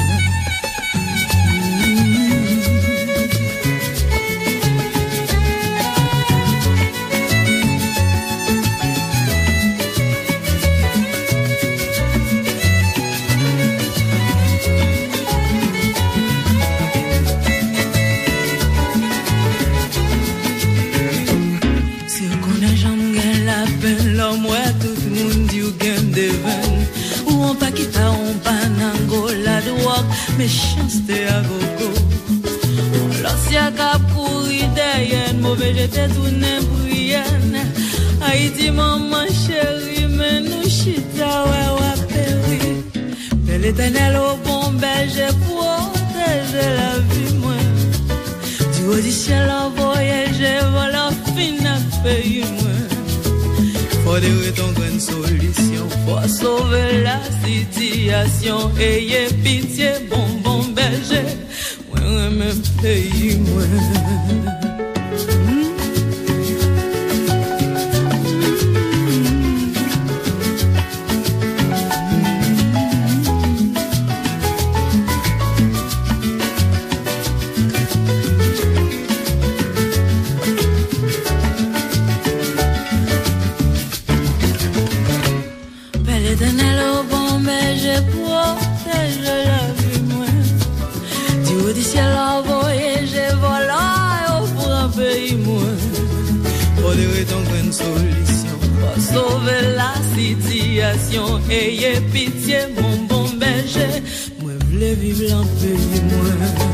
Speaker 5: Méchanceté à gogo. L'ancien cap courir derrière, mauvais j'étais tout n'imbrienne. Haïti, maman chérie, mais nous chita, ouais, ouais, péri. Mais l'éternel au bon berger, protège la vie, moi. Du haut du ciel envoyé, j'ai voilà, fin à pays, moi. Faut dire ton bonne solution, faut sauver la situation. Ayez pitié, bon, bon berger, moi, moi, même pays, moi. Sauver la situation, ayez pitié, mon bon berger, moi voulais vivre l'en pays, moi.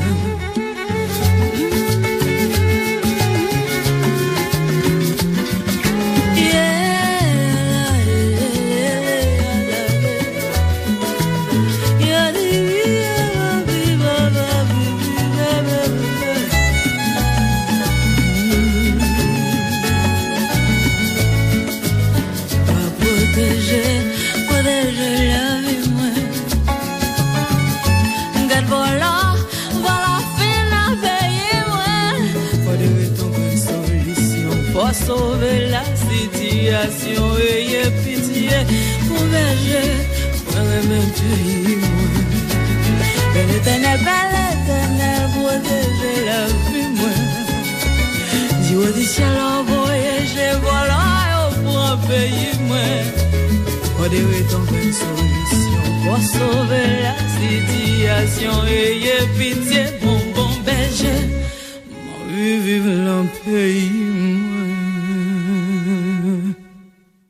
Speaker 5: Sauver la situation, ayez pitié, mon berger, moi même pays, moi. Bel éternel, bel éternel, protégez la vie, moi. Du haut du ciel envoyé, je voilà, pour un pays, moi. Faut dire ton bonne solution, pour sauver la situation, ayez pitié, mon bon berger, moi vive l'en pays, moi.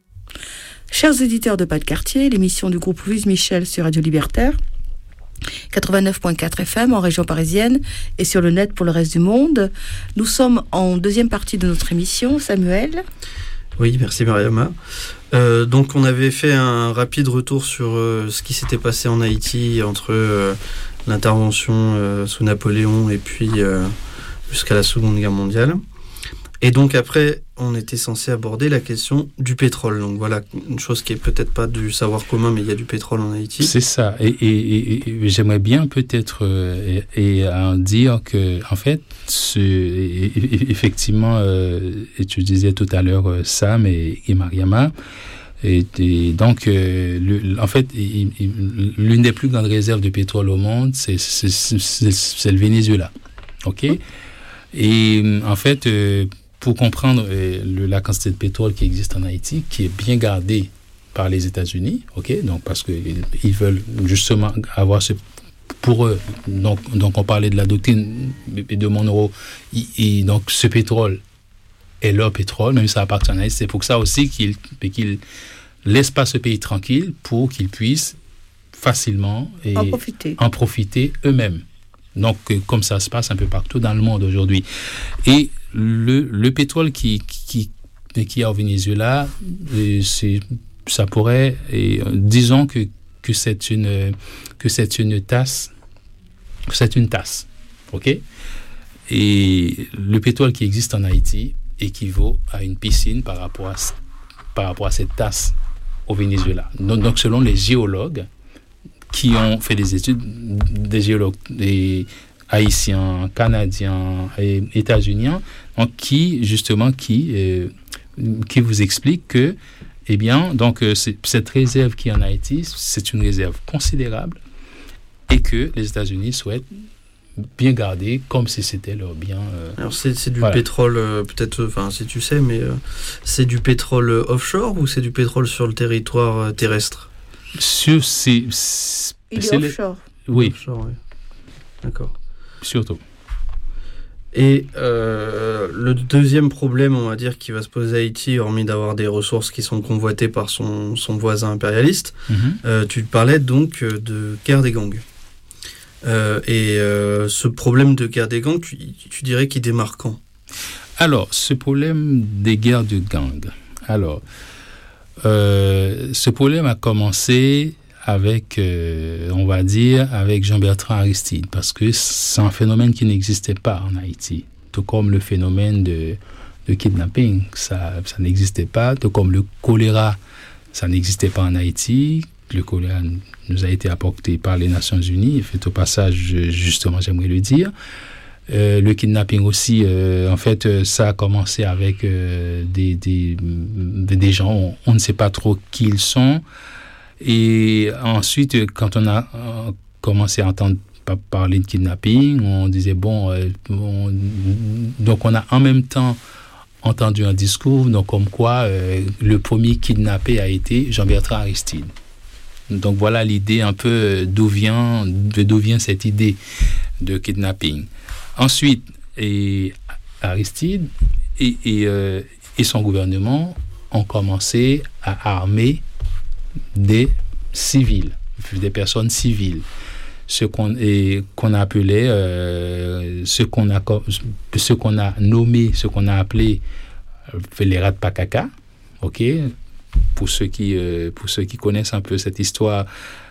Speaker 2: Chers auditeurs de Pas de Quartier, l'émission du groupe Louise Michel sur Radio Libertaire, quatre-vingt-neuf virgule quatre F M en région parisienne et sur le net pour le reste du monde. Nous sommes en deuxième partie de notre émission. Samuel ?
Speaker 3: Oui, merci Mariama. Euh, donc on avait fait un rapide retour sur euh, ce qui s'était passé en Haïti entre euh, l'intervention euh, sous Napoléon et puis euh, jusqu'à la Seconde Guerre mondiale. Et donc après, on était censé aborder la question du pétrole. Donc voilà, une chose qui est peut-être pas du savoir commun, mais il y a du pétrole en Haïti.
Speaker 4: C'est ça. Et, et, et, et j'aimerais bien peut-être euh, et, et en dire que, en fait, ce, et, et, effectivement, euh, et tu disais tout à l'heure euh, Sam et, et Mariama. Et, et donc, euh, le, en fait, il, il, l'une des plus grandes réserves de pétrole au monde, c'est, c'est, c'est, c'est, c'est le Venezuela. OK? Et en fait, euh, pour comprendre euh, le, la quantité de pétrole qui existe en Haïti, qui est bien gardée par les États-Unis, ok, donc parce que ils veulent justement avoir ce pour eux. Donc, donc on parlait de la doctrine de Monroe. Et, et donc ce pétrole est leur pétrole, même si ça appartient à Haïti. C'est pour ça aussi qu'ils qu'ils laissent pas ce pays tranquille pour qu'ils puissent facilement et
Speaker 2: en profiter,
Speaker 4: en profiter eux-mêmes. Donc, comme ça se passe un peu partout dans le monde aujourd'hui. Et le, le pétrole qui, qui, qui est au Venezuela, c'est, ça pourrait, et disons que, que, c'est une, que c'est une tasse, c'est une tasse, ok? Et le pétrole qui existe en Haïti équivaut à une piscine par rapport à, par rapport à cette tasse au Venezuela. Donc, donc selon les géologues, qui ont fait des études, des géologues, des haïtiens, canadiens et états-uniens, donc qui justement qui euh, qui vous expliquent que, eh bien, donc euh, c'est, cette réserve qui est en Haïti, c'est une réserve considérable et que les États-Unis souhaitent bien garder comme si c'était leur bien. Euh,
Speaker 3: Alors c'est, c'est du
Speaker 4: voilà.
Speaker 3: pétrole, euh, peut-être, enfin si tu sais, mais euh, c'est du pétrole offshore ou c'est du pétrole sur le territoire euh, terrestre?
Speaker 4: Sur ces, c'est
Speaker 2: il est offshore.
Speaker 4: Les, oui,
Speaker 3: offshore, oui. D'accord.
Speaker 4: Surtout.
Speaker 3: Et euh, le deuxième problème, on va dire, qui va se poser à Haïti, hormis d'avoir des ressources qui sont convoitées par son, son voisin impérialiste, mm-hmm. euh, tu parlais donc de guerre des gangs. Euh, et euh, ce problème de guerre des gangs, tu, tu dirais qu'il démarre quand?
Speaker 4: Alors, ce problème des guerres de gangs, alors... Euh, ce problème a commencé avec, euh, on va dire, avec Jean-Bertrand Aristide, parce que c'est un phénomène qui n'existait pas en Haïti, tout comme le phénomène de, de kidnapping, ça, ça n'existait pas, tout comme le choléra, ça n'existait pas en Haïti. Le choléra nous a été apporté par les Nations Unies, fait au passage, justement, j'aimerais le dire. Euh, le kidnapping aussi, euh, en fait, euh, ça a commencé avec euh, des, des, des gens, on, on ne sait pas trop qui ils sont. Et ensuite, quand on a euh, commencé à entendre parler de kidnapping, on disait, bon, euh, on, donc on a en même temps entendu un discours, donc comme quoi euh, le premier kidnappé a été Jean-Bertrand Aristide. Donc voilà l'idée un peu d'où vient, d'où vient cette idée de kidnapping. Ensuite, et Aristide et, et, euh, et son gouvernement ont commencé à armer des civils, des personnes civiles, ce qu'on, et, qu'on appelait, euh, ce, qu'on a, ce qu'on a nommé, ce qu'on a appelé euh, les rats de Pakaka, ok? Pour ceux qui, euh, pour ceux qui connaissent un peu cette histoire,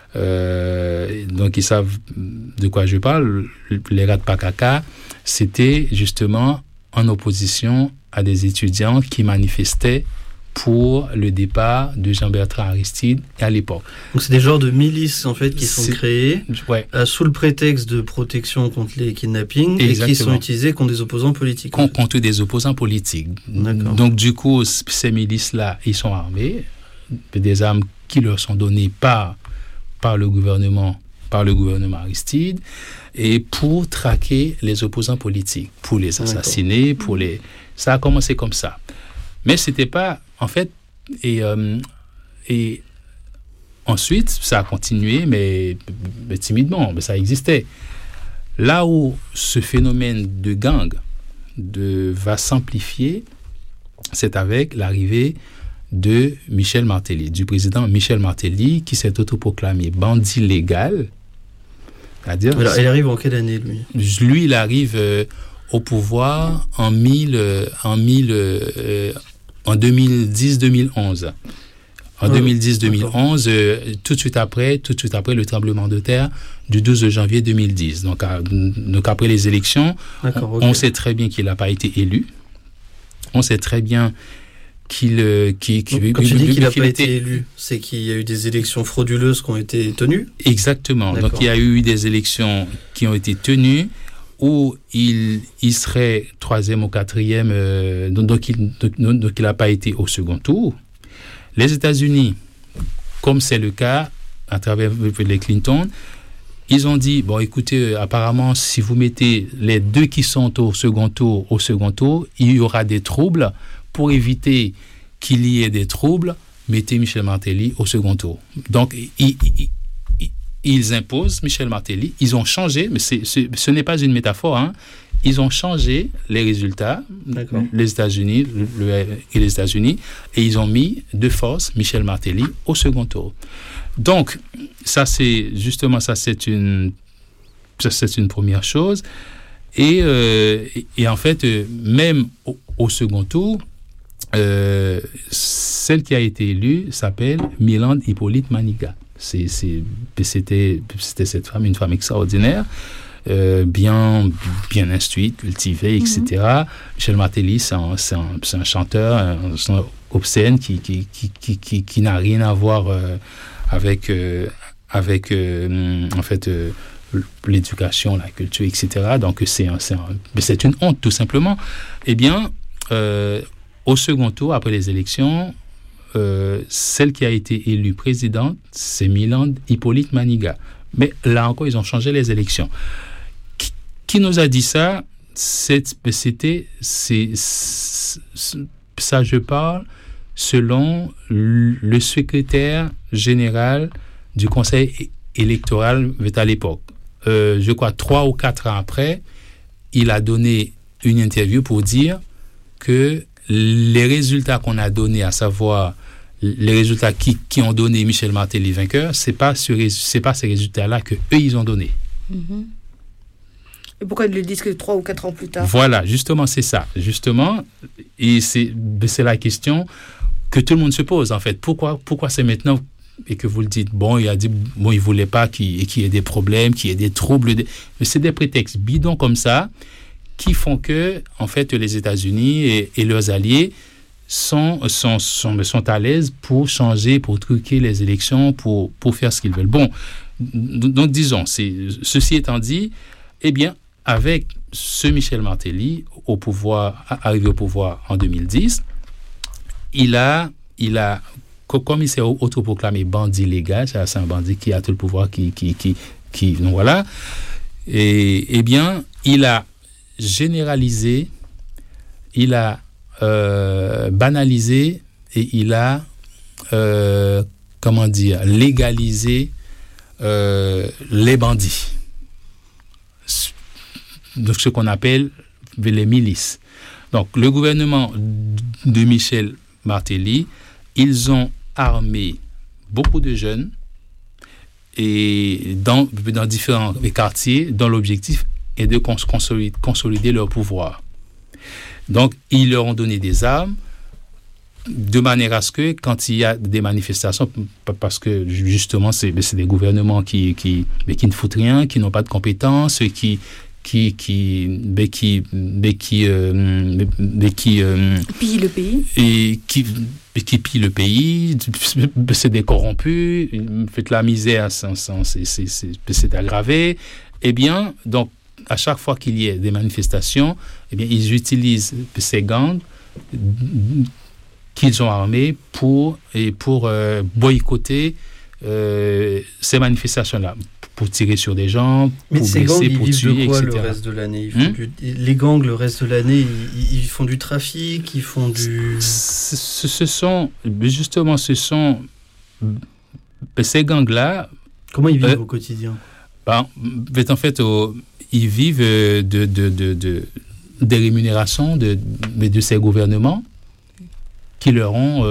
Speaker 4: Euh, donc ils savent de quoi je parle. Les rats de Pakaka, c'était justement en opposition à des étudiants qui manifestaient pour le départ de Jean-Bertrand Aristide à l'époque.
Speaker 3: Donc c'est des genres de milices en fait qui sont
Speaker 4: c'est,
Speaker 3: créées
Speaker 4: ouais.
Speaker 3: euh, sous le prétexte de protection contre les kidnappings. Exactement. Et qui sont utilisées contre des opposants politiques.
Speaker 4: Con, contre des opposants politiques. D'accord. Donc du coup, ces milices-là, ils sont armés, des armes qui leur sont données par par le gouvernement, par le gouvernement Aristide, et pour traquer les opposants politiques, pour les assassiner, D'accord. pour les... Ça a commencé comme ça. Mais c'était pas... En fait, et, euh, et ensuite, ça a continué, mais, mais timidement, mais ça existait. Là où ce phénomène de gang de, va s'amplifier, c'est avec l'arrivée de Michel Martelly, du président Michel Martelly, qui s'est autoproclamé bandit légal. C'est-à-dire,
Speaker 3: Alors, il arrive en quelle année, lui ?
Speaker 4: Lui, il arrive euh, au pouvoir en, mille, euh, en, mille, euh, en deux mille dix deux mille onze. En oh, deux mille dix deux mille onze, euh, tout de suite après, tout de suite après le tremblement de terre du douze janvier deux mille dix. Donc, à, donc après les élections, on, okay. on sait très bien qu'il n'a pas été élu. On sait très bien qu'il... Euh, qu'il, qu'il
Speaker 3: donc, quand tu dis qu'il n'a pas été, été élu, c'est qu'il y a eu des élections frauduleuses qui ont été tenues ?
Speaker 4: Exactement. D'accord. Donc il y a eu des élections qui ont été tenues où il, il serait troisième ou quatrième, euh, donc il donc, n'a pas été au second tour. Les États-Unis, comme c'est le cas à travers les Clinton, ils ont dit, bon écoutez, apparemment si vous mettez les deux qui sont au second tour au second tour, il y aura des troubles. Pour éviter qu'il y ait des troubles, mettez Michel Martelly au second tour. Donc, ils, ils, ils imposent Michel Martelly. Ils ont changé, mais c'est, c'est, ce n'est pas une métaphore, hein. Ils ont changé les résultats, D'accord. les États-Unis le, le, et les États-Unis, et ils ont mis de force Michel Martelly au second tour. Donc, ça c'est justement ça c'est une ça, c'est une première chose. Et, euh, et, et en fait, euh, même au, au second tour, Euh, celle qui a été élue s'appelle Milande Hippolyte Manigat. C'est, c'est, c'était, c'était cette femme, une femme extraordinaire, euh, bien, bien instruite, cultivée, et cetera. Mm-hmm. Michel Martelly, c'est un, c'est un, c'est un chanteur un, c'est un obscène qui, qui, qui, qui, qui, qui n'a rien à voir euh, avec, euh, avec euh, en fait, euh, l'éducation, la culture, et cetera. Donc, c'est, un, c'est, un, c'est une honte, tout simplement. Eh bien, euh, au second tour, après les élections, euh, celle qui a été élue présidente, c'est Milande Hippolyte Manigat. Mais là encore, ils ont changé les élections. Qui, qui nous a dit ça ? C'est, c'était, c'est, c'est, ça je parle selon le secrétaire général du Conseil électoral à l'époque. Euh, je crois trois ou quatre ans après, il a donné une interview pour dire que les résultats qu'on a donnés, à savoir les résultats qui, qui ont donné Michel Martelly vainqueur, c'est pas ce, c'est pas ces résultats-là que eux ils ont donnés.
Speaker 2: Mm-hmm. Et pourquoi ils le disent que trois ou quatre ans plus tard ?
Speaker 4: Voilà, justement, c'est ça. Justement, et c'est, c'est la question que tout le monde se pose, en fait. Pourquoi, pourquoi c'est maintenant et que vous le dites, bon, il a dit, bon, il voulait pas qu'il, qu'il y ait des problèmes, qu'il y ait des troubles, des... mais c'est des prétextes bidons comme ça qui font que, en fait, les États-Unis et, et leurs alliés sont, sont, sont, sont à l'aise pour changer, pour truquer les élections, pour, pour faire ce qu'ils veulent. Bon, donc disons, c'est, ceci étant dit, eh bien, avec ce Michel Martelly au pouvoir, arrivé au pouvoir en deux mille dix, il a, il a, comme il s'est autoproclamé bandit légal, c'est un bandit qui a tout le pouvoir, qui, qui, qui, qui donc voilà, et eh bien, il a généralisé, il a euh, banalisé et il a, euh, comment dire, légalisé euh, les bandits. Donc, ce qu'on appelle les milices. Donc, le gouvernement de Michel Martelly, ils ont armé beaucoup de jeunes et dans, dans différents quartiers dont l'objectif est de consolider, consolider leur pouvoir. Donc, ils leur ont donné des armes de manière à ce que, quand il y a des manifestations, parce que justement, c'est, c'est des gouvernements qui, qui, mais qui ne foutent rien, qui n'ont pas de compétences, qui... qui qui mais qui mais qui euh, mais qui euh,
Speaker 2: pille le pays
Speaker 4: et qui qui pille le pays, c'est des corrompus, fait la misère, c'est c'est c'est c'est aggravé. Eh bien, donc à chaque fois qu'il y ait des manifestations, eh bien ils utilisent ces gangs qu'ils ont armés pour et pour euh, boycotter euh, ces manifestations-là, pour tirer sur des gens,
Speaker 3: mais
Speaker 4: pour
Speaker 3: blesser,
Speaker 4: gangs,
Speaker 3: pour
Speaker 4: tuer,
Speaker 3: de quoi,
Speaker 4: et cetera.
Speaker 3: Le reste de l'année, ils font hmm? du, les gangs, le reste de l'année, ils, ils font du trafic, ils font du...
Speaker 4: Ce, ce sont, justement, ce sont ces gangs-là...
Speaker 3: Comment ils vivent
Speaker 4: euh,
Speaker 3: au quotidien?
Speaker 4: ben, En fait, oh, ils vivent de, de, de, de, des rémunérations de, de ces gouvernements qui leur ont euh,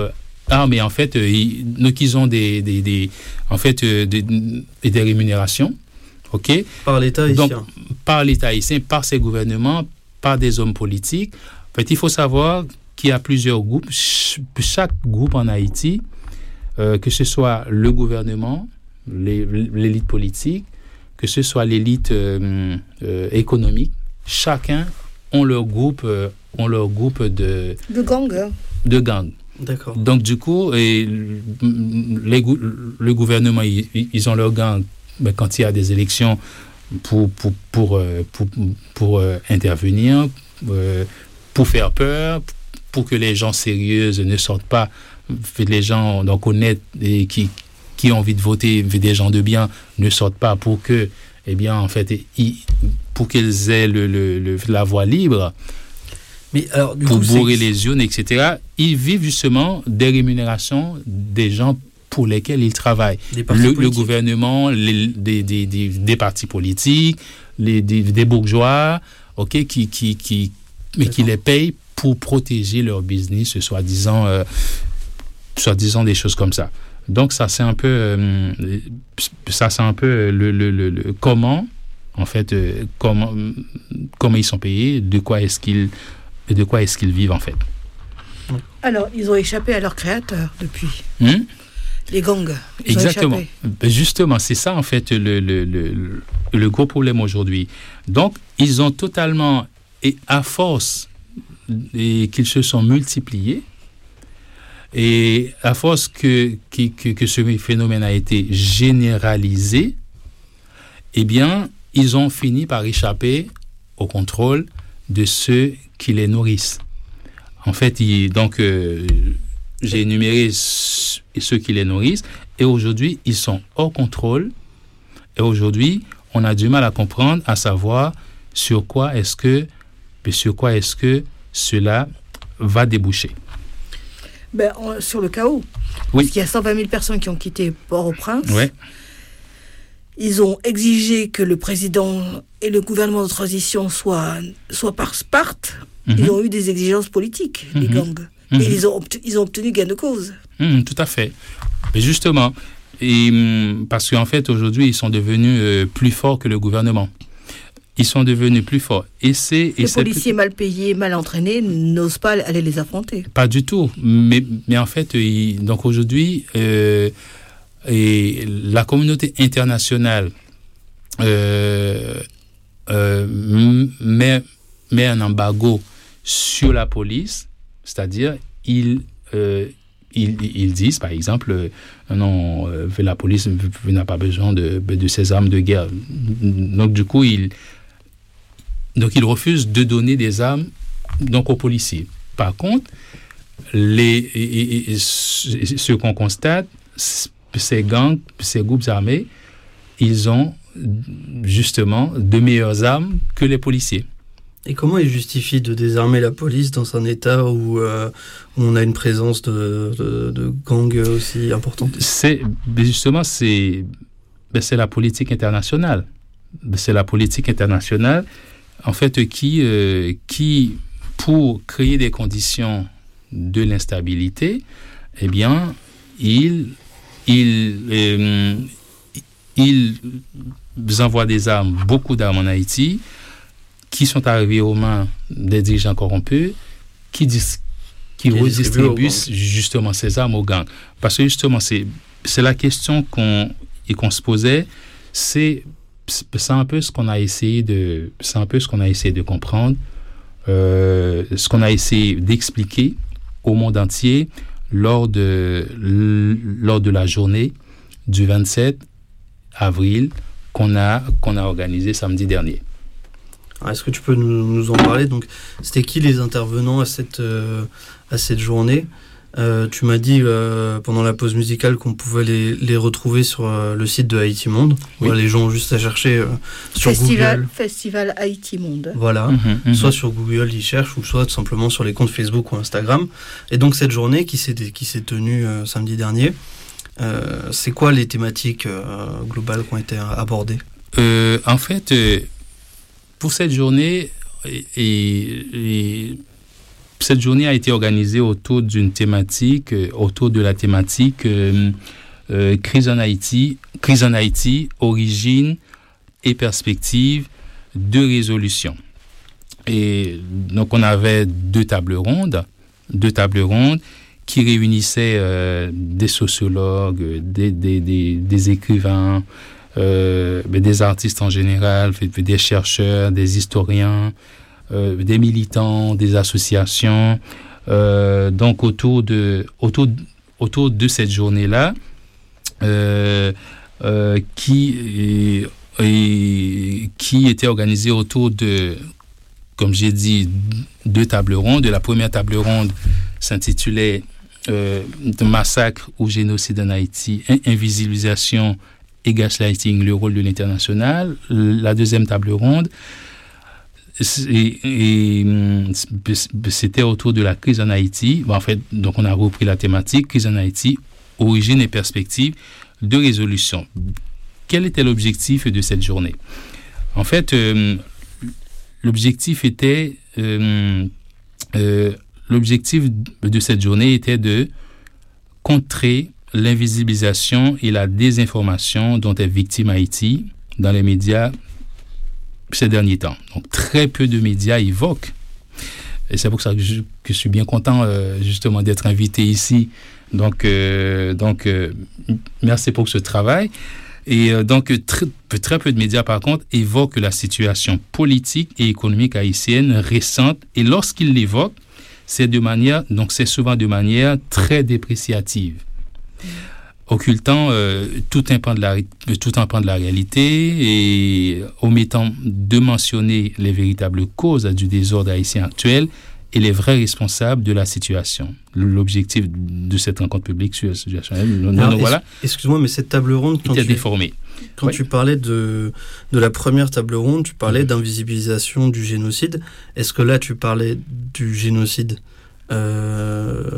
Speaker 4: Ah, mais en fait, euh, ils, donc ils ont des, des, des en fait, euh, des, des rémunérations, ok.
Speaker 3: Par l'État haïtien.
Speaker 4: Donc, par l'État haïtien, par ses gouvernements, par des hommes politiques. En fait, il faut savoir qu'il y a plusieurs groupes. Ch- chaque groupe en Haïti, euh, que ce soit le gouvernement, les, l'élite politique, que ce soit l'élite euh, euh, économique, chacun ont leur groupe, euh, ont leur groupe de
Speaker 2: De gang. hein.
Speaker 4: de gangs.
Speaker 3: D'accord.
Speaker 4: Donc, du coup, et les, gou- le gouvernement, ils, ils ont leur gang ben, quand il y a des élections pour, pour, pour, euh, pour, pour euh, intervenir, euh, pour faire peur, pour que les gens sérieux ne sortent pas, que les gens donc, honnêtes et qui, qui ont envie de voter, des gens de bien, ne sortent pas pour que, eh bien, en fait, ils, pour qu'ils aient le, le, le, la voie libre.
Speaker 3: Mais alors, du
Speaker 4: pour
Speaker 3: coup,
Speaker 4: bourrer
Speaker 3: c'est...
Speaker 4: les urnes, et cetera. Ils vivent justement des rémunérations des gens pour lesquels ils travaillent.
Speaker 3: Des partis
Speaker 4: Le, le
Speaker 3: politiques.
Speaker 4: gouvernement, les, des, des, des, des partis politiques, les, des, des bourgeois, ok, qui, qui, qui, mais qui les payent pour protéger leur business, soi-disant, euh, soi-disant des choses comme ça. Donc ça c'est un peu, euh, ça c'est un peu le, le, le, le comment, en fait, euh, comment, comment ils sont payés, de quoi est-ce qu'ils et de quoi est-ce qu'ils vivent en fait.
Speaker 2: Alors, ils ont échappé à leur créateur depuis.
Speaker 4: Hmm?
Speaker 2: Les gangs. Ils
Speaker 4: Exactement.
Speaker 2: ont échappé.
Speaker 4: Ben justement, c'est ça en fait le, le, le, le gros problème aujourd'hui. Donc, ils ont totalement, et à force et qu'ils se sont multipliés, et à force que, que, que, que ce phénomène a été généralisé, eh bien, ils ont fini par échapper au contrôle de ceux qui les nourrissent. En fait, il, donc, euh, j'ai énuméré ceux qui les nourrissent, et aujourd'hui, ils sont hors contrôle. Et aujourd'hui, on a du mal à comprendre, à savoir sur quoi est-ce que, sur quoi est-ce que cela va déboucher.
Speaker 2: Ben, on- sur le chaos.
Speaker 4: Oui.
Speaker 2: Parce qu'il y a cent vingt mille personnes qui ont quitté Port-au-Prince.
Speaker 4: Ouais.
Speaker 2: Ils ont exigé que le président et le gouvernement de transition soient, soient par Sparte.
Speaker 4: Mhm.
Speaker 2: Ils ont eu des exigences politiques, les
Speaker 4: Mhm.
Speaker 2: gangs.
Speaker 4: Mhm.
Speaker 2: Et ils ont, obte- ils ont obtenu gain de cause.
Speaker 4: Mmh, tout à fait. Mais justement, et, hum, parce qu'en fait, aujourd'hui, ils sont devenus euh, plus forts que le gouvernement. Ils sont devenus plus forts. Et c'est, et
Speaker 2: Les
Speaker 4: c'est
Speaker 2: policiers mal payés, mal entraînés n'osent pas aller les affronter.
Speaker 4: pas du tout. Mais, mais en fait, il- donc aujourd'hui, euh, et la communauté internationale euh, euh, m- met, met un embargo sur la police, c'est-à-dire ils, euh, ils, ils disent, par exemple, euh, non, euh, la police n'a pas besoin de, de ces armes de guerre. Donc du coup, ils, donc ils refusent de donner des armes donc aux policiers. Par contre, les, et, et, et ce qu'on constate, ces gangs, ces groupes armés, ils ont justement de meilleures armes que les policiers.
Speaker 3: Et comment ils justifient de désarmer la police dans un état où, euh, où on a une présence de, de, de gangs aussi importante?
Speaker 4: C'est, justement, c'est, ben, c'est la politique internationale. C'est la politique internationale, en fait, qui, euh, qui, pour créer des conditions de l'instabilité, eh bien, il, il, euh, il envoie des armes, beaucoup d'armes en Haïti, qui sont arrivées aux mains des dirigeants corrompus, qui, dis, qui, qui redistribuent justement ces armes aux gangs. Parce que justement, c'est, c'est la question qu'on, et qu'on se posait, c'est, c'est un peu ce qu'on a essayé de, c'est un peu ce qu'on a essayé de comprendre, euh, ce qu'on a essayé d'expliquer au monde entier lors de, lors de la journée du vingt-sept avril qu'on a, qu'on a organisée samedi dernier.
Speaker 3: Alors, est-ce que tu peux nous, nous en parler? Donc, c'était qui les intervenants à cette, euh, à cette journée? euh, Tu m'as dit euh, pendant la pause musicale qu'on pouvait les, les retrouver sur euh, le site de Haïti Monde. Oui. Voilà, les gens ont juste à chercher euh, sur
Speaker 2: Festival,
Speaker 3: Google.
Speaker 2: Festival Haïti Monde.
Speaker 3: Voilà,
Speaker 4: mmh, mmh.
Speaker 3: soit sur Google ils cherchent, ou soit tout simplement sur les comptes Facebook ou Instagram. Et donc cette journée qui s'est, qui s'est tenue euh, samedi dernier, euh, c'est quoi les thématiques euh, globales qui ont été abordées?
Speaker 4: euh, En fait... Euh... Pour cette journée, et, et, cette journée a été organisée autour d'une thématique, euh, autour de la thématique euh, euh, crise en Haïti, crise en Haïti, origine et perspective de résolution. Et donc on avait deux tables rondes, deux tables rondes qui réunissaient euh, des sociologues, des, des, des, des écrivains, euh, des artistes en général, des chercheurs, des historiens, euh, des militants, des associations. Euh, donc autour de, autour, autour de cette journée-là, euh, euh, qui, et, et, qui était organisée autour de, comme j'ai dit, deux tables rondes. La première table ronde s'intitulait euh, « Massacre ou génocide en Haïti, invisibilisation et gaslighting, le rôle de l'international ». La deuxième table ronde, et, et, c'était autour de la crise en Haïti. Bon, en fait, donc on a repris la thématique « Crise en Haïti, origine et perspective de résolution ». Quel était l'objectif de cette journée? En fait, euh, l'objectif était... Euh, euh, L'objectif de cette journée était de contrer l'invisibilisation et la désinformation dont est victime Haïti dans les médias ces derniers temps. Donc, très peu de médias évoquent, et c'est pour ça que je, que je suis bien content euh, justement d'être invité ici. Donc, euh, donc euh, merci pour ce travail. Et euh, donc, très, très peu de médias, par contre, évoquent la situation politique et économique haïtienne récente, et lorsqu'ils l'évoquent, c'est de manière, donc c'est souvent de manière très dépréciative, mmh. occultant euh, tout un pan de la tout un pan de la réalité et omettant de mentionner les véritables causes du désordre haïtien actuel et les vrais responsables de la situation. L'objectif de cette rencontre publique sur la situation, non,
Speaker 3: Alors,
Speaker 4: non, voilà.
Speaker 3: Excuse-moi, mais cette table ronde, quand
Speaker 4: était
Speaker 3: tu
Speaker 4: déformée.
Speaker 3: Quand
Speaker 4: ouais.
Speaker 3: tu parlais de, de la première table ronde, tu parlais mmh. d'invisibilisation du génocide. Est-ce que là, tu parlais du génocide euh,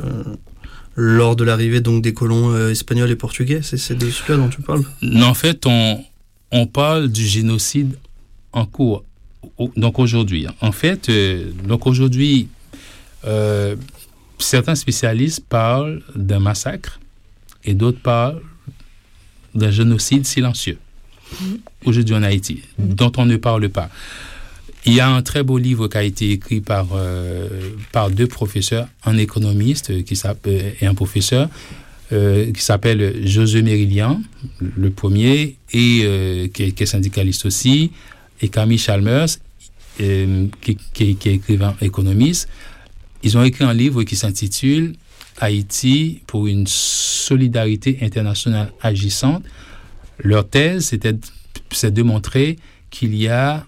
Speaker 3: lors de l'arrivée donc, des colons euh, espagnols et portugais? C'est, c'est de cela dont tu parles?
Speaker 4: Non, en fait, on, on parle du génocide en cours. Donc aujourd'hui, en fait, euh, donc aujourd'hui, euh, certains spécialistes parlent d'un massacre et d'autres parlent d'un génocide silencieux, mmh. aujourd'hui en Haïti, mmh. dont on ne parle pas. Il y a un très beau livre qui a été écrit par, euh, par deux professeurs, un économiste qui s'appelle, et un professeur euh, qui s'appelle José Mérilian, le premier, et euh, qui, est, qui est syndicaliste aussi, et Camille Chalmers, euh, qui, qui, qui est écrivain économiste. Ils ont écrit un livre qui s'intitule Haïti pour une solidarité internationale agissante. Leur thèse, c'était, c'est de montrer qu'il y a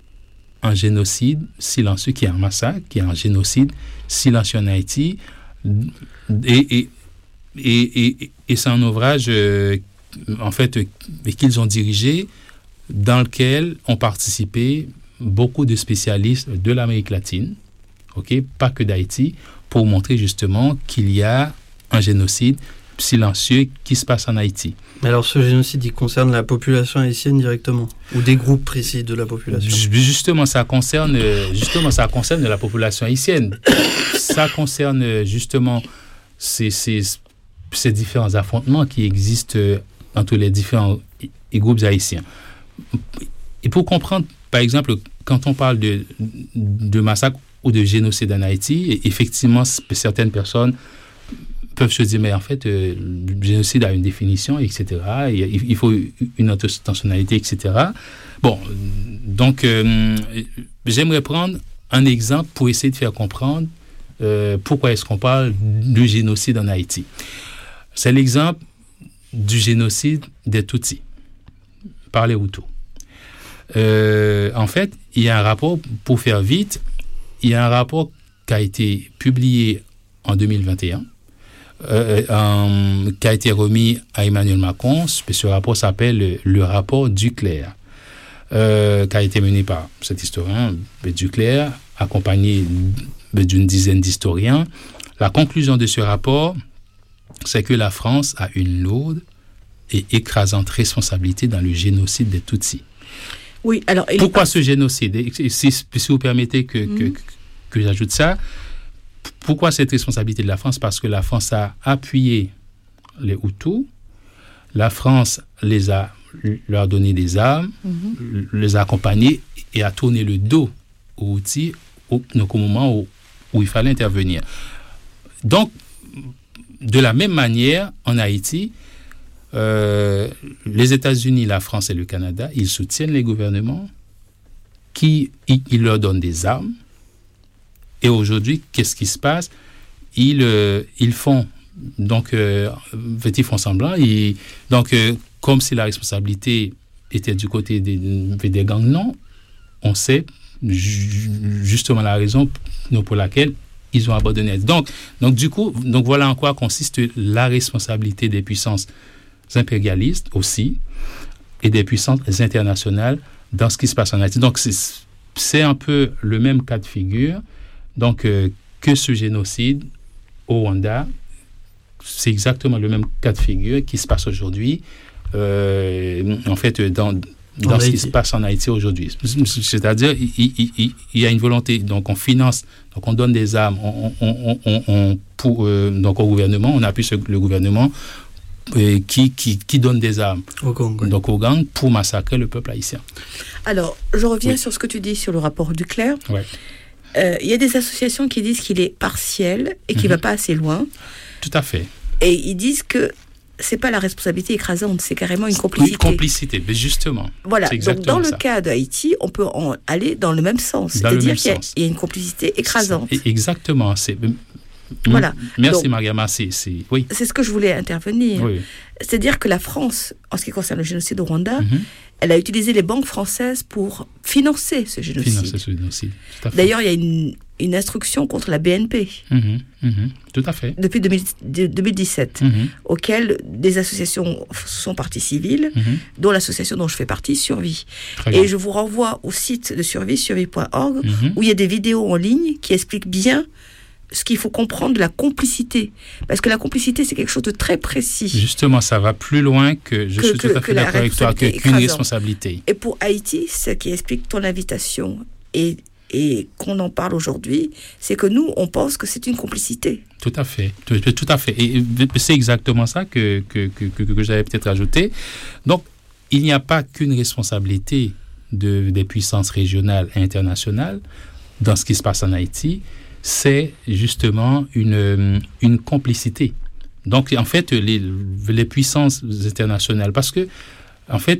Speaker 4: un génocide silencieux, qu'il y a un massacre, qu'il y a un génocide silencieux en Haïti. Et, et, et, et, et c'est un ouvrage, euh, en fait, qu'ils ont dirigé, dans lequel ont participé beaucoup de spécialistes de l'Amérique latine, ok, pas que d'Haïti, pour montrer justement qu'il y a un génocide silencieux qui se passe en Haïti.
Speaker 3: Mais alors ce génocide, il concerne la population haïtienne directement, ou des groupes précis de la population?
Speaker 4: Justement, ça concerne, justement, ça concerne la population haïtienne. Ça concerne justement ces, ces, ces différents affrontements qui existent entre les différents groupes haïtiens. Et pour comprendre, par exemple, quand on parle de, de massacre ou de génocide en Haïti, effectivement, certaines personnes peuvent se dire, mais en fait, euh, le génocide a une définition, et cetera. Il, il faut une intentionnalité, et cetera. Bon, donc, euh, j'aimerais prendre un exemple pour essayer de faire comprendre euh, pourquoi est-ce qu'on parle du génocide en Haïti. C'est l'exemple du génocide des Tutsis par les Hutus. Euh, en fait, il y a un rapport, pour faire vite, il y a un rapport qui a été publié en deux mille vingt et un, euh, euh, qui a été remis à Emmanuel Macron. Ce rapport s'appelle le, le rapport Duclerc, euh, qui a été mené par cet historien Duclerc, accompagné d'une dizaine d'historiens. La conclusion de ce rapport, c'est que la France a une lourde et écrasante responsabilité dans le génocide des Tutsis.
Speaker 2: Oui, alors,
Speaker 4: pourquoi ce génocide? Si, si vous permettez que, mmh. que, que, que j'ajoute ça, pourquoi cette responsabilité de la France? Parce que la France a appuyé les Hutus, la France les a, leur donné des armes, mm-hmm. les a accompagnés et a tourné le dos aux Hutus au, au moment où, où il fallait intervenir. Donc, de la même manière, en Haïti, euh, les États-Unis, la France et le Canada, ils soutiennent les gouvernements qui ils, ils leur donnent des armes. Et aujourd'hui, qu'est-ce qui se passe? Ils, euh, ils font, donc, euh, ils font semblant, ils, donc, euh, comme si la responsabilité était du côté des, des gangs, non, on sait ju- justement la raison pour laquelle ils ont abandonné. Donc, donc, du coup, donc voilà en quoi consiste la responsabilité des puissances impérialistes aussi et des puissances internationales dans ce qui se passe en Haïti. Donc, c'est, c'est un peu le même cas de figure donc, euh, que ce génocide au Rwanda. C'est exactement le même cas de figure qui se passe aujourd'hui, euh, en fait, dans, dans ce qui se passe en Haïti aujourd'hui. C'est-à-dire, il, il, il, il y a une volonté, donc on finance, donc on donne des armes on, on, on, on, pour, euh, donc au gouvernement, on appuie ce, le gouvernement euh, qui, qui, qui donne des armes
Speaker 3: au gang, oui.
Speaker 4: donc aux gangs pour massacrer le peuple haïtien.
Speaker 2: Alors, je reviens
Speaker 4: oui.
Speaker 2: sur ce que tu dis sur le rapport Duclerc.
Speaker 4: Il
Speaker 2: ouais. euh, y a des associations qui disent qu'il est partiel et qu'il ne mm-hmm. va pas assez loin.
Speaker 4: Tout à fait.
Speaker 2: Et ils disent que c'est pas la responsabilité écrasante, c'est carrément une complicité.
Speaker 4: Oui, complicité, mais justement.
Speaker 2: Voilà, donc dans le
Speaker 4: ça.
Speaker 2: cas d'Haïti, on peut en aller dans le même sens.
Speaker 4: Dans
Speaker 2: C'est-à-dire
Speaker 4: même
Speaker 2: qu'il y a,
Speaker 4: sens.
Speaker 2: il y a une complicité écrasante.
Speaker 4: C'est, exactement. C'est,
Speaker 2: voilà.
Speaker 4: Merci
Speaker 2: donc,
Speaker 4: Mariama. C'est, c'est, oui.
Speaker 2: c'est ce que je voulais intervenir.
Speaker 4: Oui.
Speaker 2: C'est-à-dire que la France, en ce qui concerne le génocide au Rwanda,
Speaker 4: mm-hmm.
Speaker 2: elle a utilisé les banques françaises pour financer ce génocide.
Speaker 4: Financer ce génocide.
Speaker 2: D'ailleurs, il y a une, une instruction contre la B N P.
Speaker 4: Mm-hmm. Mm-hmm. Tout à fait.
Speaker 2: Depuis deux mille dix-sept,
Speaker 4: mm-hmm.
Speaker 2: auquel des associations sont parties civiles,
Speaker 4: mm-hmm.
Speaker 2: dont l'association dont je fais partie, Survie.
Speaker 4: Très
Speaker 2: Et
Speaker 4: bien.
Speaker 2: je vous renvoie au site de Survie, survie point org,
Speaker 4: mm-hmm.
Speaker 2: où il y a des vidéos en ligne qui expliquent bien ce qu'il faut comprendre de la complicité. Parce que la complicité, c'est quelque chose de très précis.
Speaker 4: Justement, ça va plus loin que, je
Speaker 2: que,
Speaker 4: suis
Speaker 2: que,
Speaker 4: tout à fait d'accord avec toi, que, qu'une responsabilité.
Speaker 2: Et pour Haïti, ce qui explique ton invitation et, et qu'on en parle aujourd'hui, c'est que nous, on pense que c'est une complicité.
Speaker 4: Tout à fait, tout, tout à fait. Et c'est exactement ça que, que, que, que, que j'avais peut-être ajouté. Donc, il n'y a pas qu'une responsabilité de, des puissances régionales et internationales dans ce qui se passe en Haïti, c'est justement une, une complicité. Donc, en fait, les, les puissances internationales, parce que, en fait,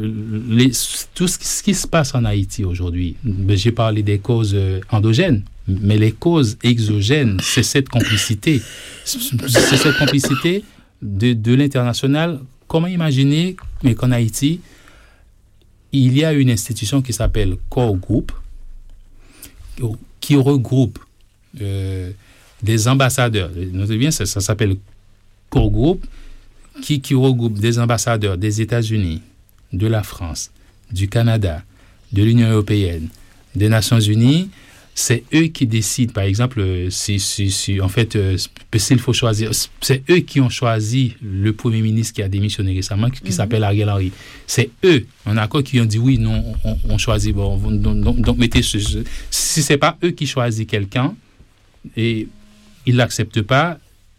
Speaker 4: les, tout ce qui se passe en Haïti aujourd'hui, j'ai parlé des causes endogènes, mais les causes exogènes, c'est cette complicité. C'est cette complicité de, de l'international. Comment imaginer mais qu'en Haïti, il y a une institution qui s'appelle Core Group, qui regroupe Euh, des ambassadeurs, notez bien, ça, ça s'appelle Core Group, qui, qui regroupe des ambassadeurs des États-Unis, de la France, du Canada, de l'Union européenne, des Nations Unies. C'est eux qui décident, par exemple, si, si, si en fait, euh, s'il faut choisir, c'est eux qui ont choisi le Premier ministre qui a démissionné récemment, qui, qui mm-hmm. s'appelle Ariel Henry. C'est eux, en accord, qui ont dit oui, non, on, on choisit. Bon, donc, donc, donc mettez ce, ce, si c'est pas eux qui choisissent quelqu'un, et il ne l'accepte pas,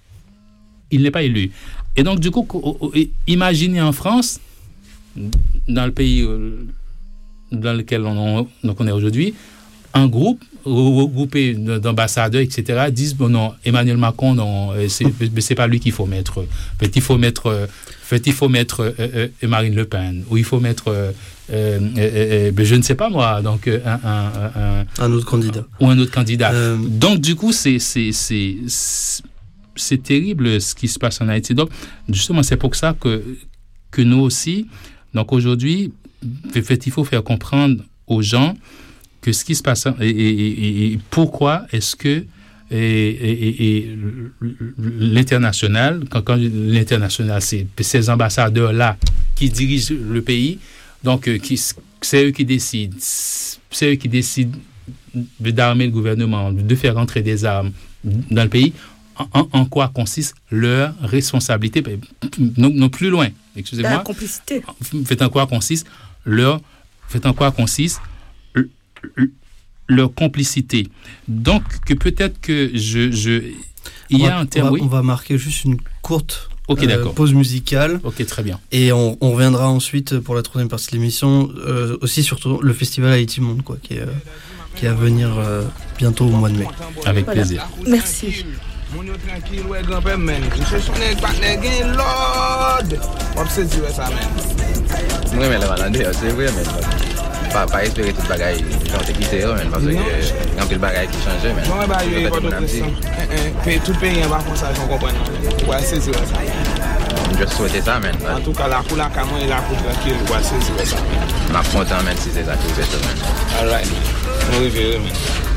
Speaker 4: il n'est pas élu. Et donc, du coup, imaginez en France, dans le pays dans lequel on, donc on est aujourd'hui, un groupe regroupé d'ambassadeurs, et cetera, disent, bon non, Emmanuel Macron, non, c'est, c'est pas lui qu'il faut mettre. Fait, il faut mettre, fait, il faut mettre euh, euh, Marine Le Pen, ou il faut mettre... Euh, Euh, euh, euh, je ne sais pas moi, donc un, un, un,
Speaker 3: un autre candidat.
Speaker 4: Ou un autre candidat.
Speaker 3: Euh...
Speaker 4: Donc du coup, c'est, c'est, c'est, c'est terrible ce qui se passe en Haïti. Donc justement, c'est pour ça que, que nous aussi, donc aujourd'hui, fait, il faut faire comprendre aux gens que ce qui se passe et, et, et, et pourquoi est-ce que et, et, et l'international, quand, quand l'international, c'est ces ambassadeurs-là qui dirigent le pays. Donc, euh, qui, c'est eux qui décident. C'est eux qui décident d'armer le gouvernement, de faire entrer des armes dans le pays. En, en quoi consiste leur responsabilité? Non, non plus loin, excusez-moi.
Speaker 2: La complicité.
Speaker 4: Faites en quoi consiste leur... Faites en quoi consiste leur complicité. Donc, que peut-être que je, je il y a
Speaker 3: va,
Speaker 4: un terme.
Speaker 3: On va,
Speaker 4: oui.
Speaker 3: on va marquer juste une courte
Speaker 4: Ok,
Speaker 3: euh, pause musicale.
Speaker 4: Ok, très bien.
Speaker 3: Et on, on reviendra ensuite pour la troisième partie de l'émission, euh, aussi surtout le festival Haïti Monde, quoi, qui est, euh, qui est à venir euh, bientôt au mois de mai.
Speaker 4: Avec
Speaker 2: Voilà.
Speaker 4: plaisir.
Speaker 2: Merci.
Speaker 6: Moun yo tranquille, ouais, grand-père, men. Je cherche un partenaire, gain l'ordre. On peut se dire ça, men.
Speaker 7: Mwen men la malande, c'est vrai, men. Pa, pa espérer tout bagay, jan te kite yo, men. Parce que yon pile bagay qui change, men.
Speaker 6: Bon, bah, yo, pas de pression. Tout pays, va comme ça, j'en comprends. Ouais, c'est sûr, ça.
Speaker 7: Je souhaite ça, men.
Speaker 6: En tout cas, la couleur, comment il a coulé tranquille, ouais, c'est sûr, ça.
Speaker 7: Ma content, men, si c'est ça qui fait, men.
Speaker 6: All right. On revient, men.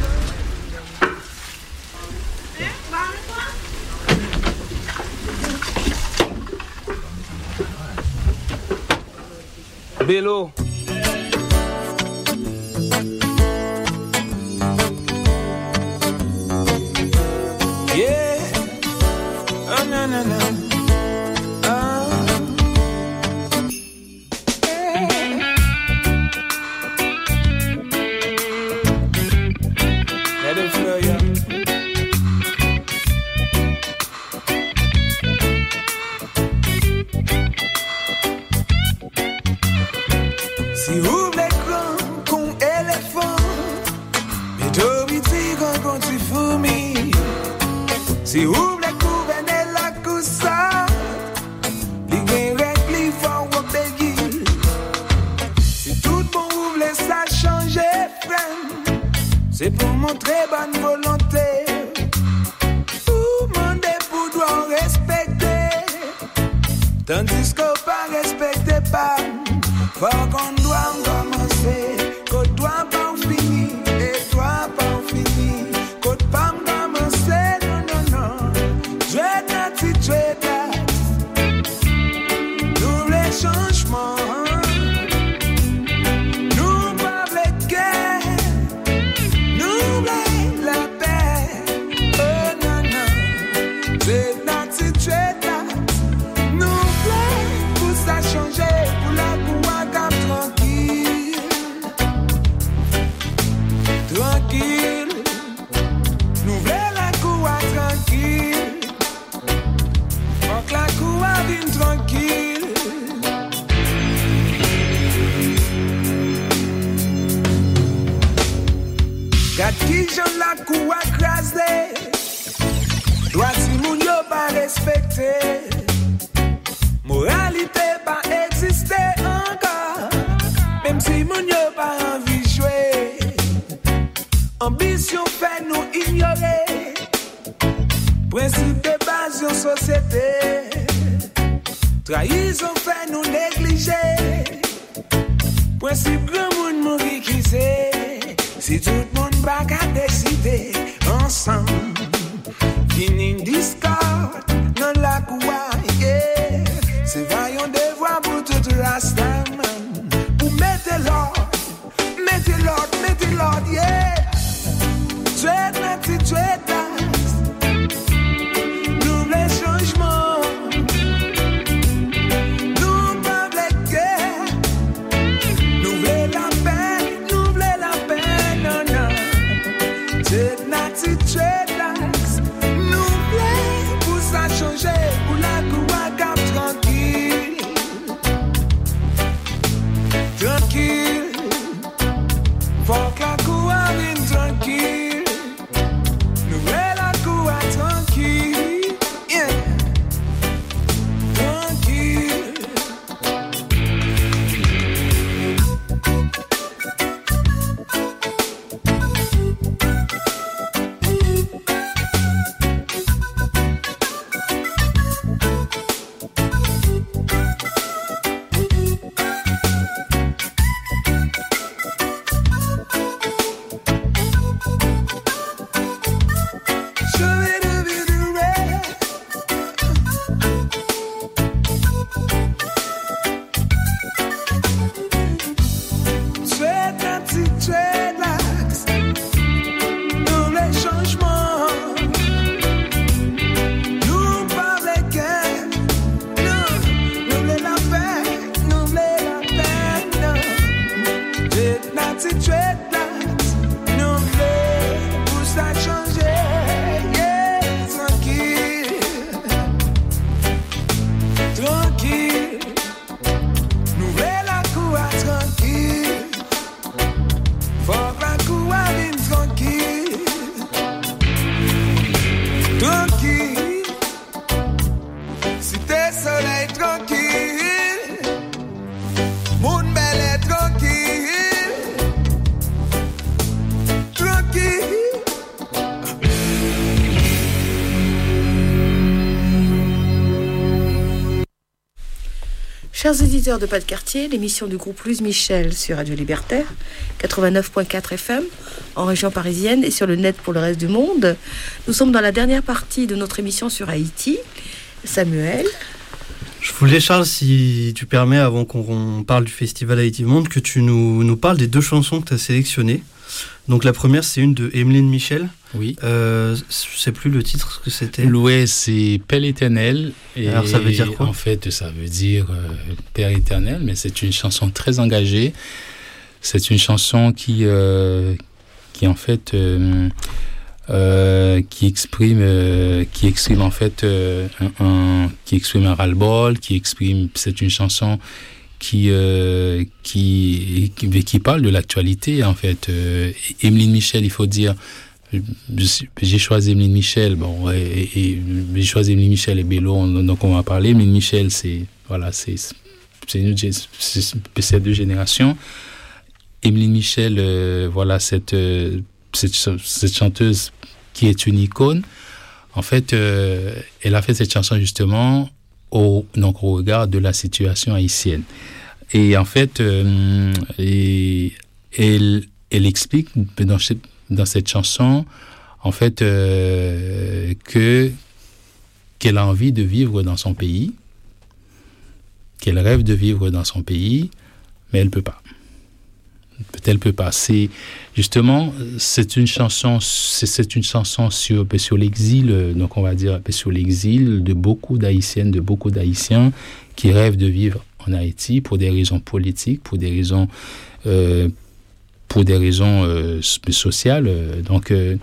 Speaker 6: Bello. Yeah. Oh, no, no, no. Oh. Yeah. Let it flow, yeah. Si ouvre l'écran con éléphant, mais Toby tigre con tu fourmi. Si ouvre les couverts et la coussa, les guerres les vont au béguil. Si tout le monde ouvre les ça changer, frère, c'est pour montrer bonne volonté. Pour demander pour doit respecter, tandis qu'on pas respecter pas. Faut qu'on doit commencer, qu'on doit pas finir, et toi pas finir, qu'on pas commencer, non, non, non. Je t'ai dit, je t'ai nous les changements, nous pas les guerres, nous les la paix, oh non, non. Je t'ai dit, je t'ai nous voulons pour ça changer, pour la tranquille, tranquille, nous voulons la cour tranquille, faut que la cour vienne tranquille. Gat qui j'en la cour écrasée, doit si moun yo pas respecter, moralité pas exister encore. Même si moun yo pas envie jouer, ambition fait nous ignorer, principe de base en société, trahison fait nous négliger, principe grand moun mourir qui c'est, si tout le monde va qu'à décider ensemble, fini discorde dans la cour, yeah. C'est vaillant devoir pour toute rastaman. Mettez l'ordre, mettez l'ordre, mettez l'ordre, yeah. Tu es nanti, tu es tas. Nous les changements, nous pas les guerres, nous voulons la paix, nous voulons la paix, non, non. Tu es nanti, tu es tas. Nous voulons tranquille. Nouvelle la cour à tranquille. Faut que la cour à vienne tranquille. Tranquille. Si t'es soleil tranquille. Moun belle est tranquille. Tranquille.
Speaker 2: Chers auditeurs de Pas de Quartier, l'émission du groupe Louise Michel sur Radio Libertaire, quatre-vingt-neuf virgule quatre F M, en région parisienne et sur le net pour le reste du monde. Nous sommes dans la dernière partie de notre émission sur Haïti. Samuel.
Speaker 3: Je voulais, Charles, si tu permets, avant qu'on parle du Festival Haïti Monde, que tu nous, nous parles des deux chansons que tu as sélectionnées. Donc la première, c'est une de Emeline Michel.
Speaker 4: Oui.
Speaker 3: Euh, je sais plus le titre que c'était.
Speaker 4: Loué, c'est Père éternel. Et
Speaker 3: alors ça veut dire quoi?
Speaker 4: En fait, ça veut dire euh, Père éternel, mais c'est une chanson très engagée. C'est une chanson qui, euh, qui en fait, euh, euh, qui exprime, euh, qui exprime en fait, euh, un, un, qui exprime un ras-le-bol, qui exprime. C'est une chanson qui, euh, qui, qui, qui parle de l'actualité, en fait. Euh, Emeline Michel, il faut dire, j'ai choisi Emeline Michel, bon, et, et, j'ai choisi Emeline Michel et Bello, donc on va parler. Emeline Michel, c'est, voilà, c'est, c'est, une, c'est, c'est deux générations. Emeline Michel, euh, voilà, cette, euh, cette, cette chanteuse qui est une icône, en fait, euh, elle a fait cette chanson justement au, donc, au regard de la situation haïtienne. Et en fait, euh, et, elle, elle explique dans, dans cette chanson, en fait, euh, que, qu'elle a envie de vivre dans son pays, qu'elle rêve de vivre dans son pays, mais elle ne peut pas. Elle ne peut pas. C'est, justement, c'est une chanson, c'est, c'est une chanson sur, sur l'exil, donc on va dire sur l'exil de beaucoup d'Haïtiennes, de beaucoup d'Haïtiens qui rêvent de vivre en Haïti pour des raisons politiques, pour des raisons, euh, pour des raisons euh, sociales. Donc, euh,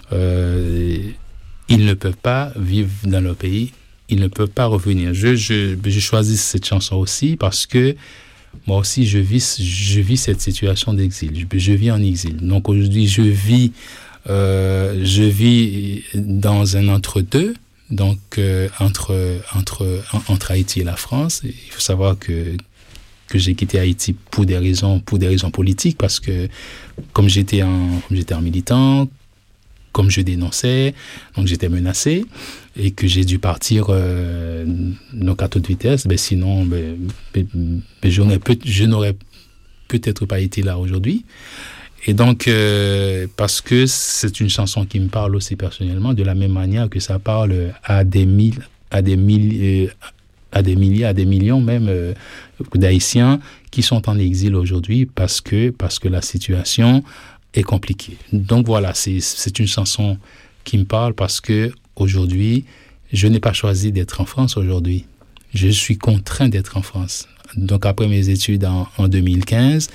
Speaker 4: euh, ils ne peuvent pas vivre dans leur pays, ils ne peuvent pas revenir. Je, je, je choisis cette chanson aussi parce que moi aussi, je vis, je vis cette situation d'exil. Je, je vis en exil. Donc aujourd'hui, je vis, euh, je vis dans un entre-deux, donc euh, entre entre entre Haïti et la France. Et il faut savoir que que j'ai quitté Haïti pour des raisons pour des raisons politiques, parce que comme j'étais un comme j'étais un militant, comme je dénonçais, donc j'étais menacé, et que j'ai dû partir euh, donc à toute vitesse. Ben sinon, ben, ben, ben j'aurais peut, je n'aurais peut-être pas été là aujourd'hui. Et donc, euh, parce que c'est une chanson qui me parle aussi personnellement, de la même manière que ça parle à des mille, à des milliers, à des milliers, à des millions même euh, d'Haïtiens qui sont en exil aujourd'hui parce que parce que la situation est compliquée. Donc voilà, c'est c'est une chanson qui me parle parce que aujourd'hui, je n'ai pas choisi d'être en France aujourd'hui. Je suis contraint d'être en France. Donc après mes études en, en deux mille quinze,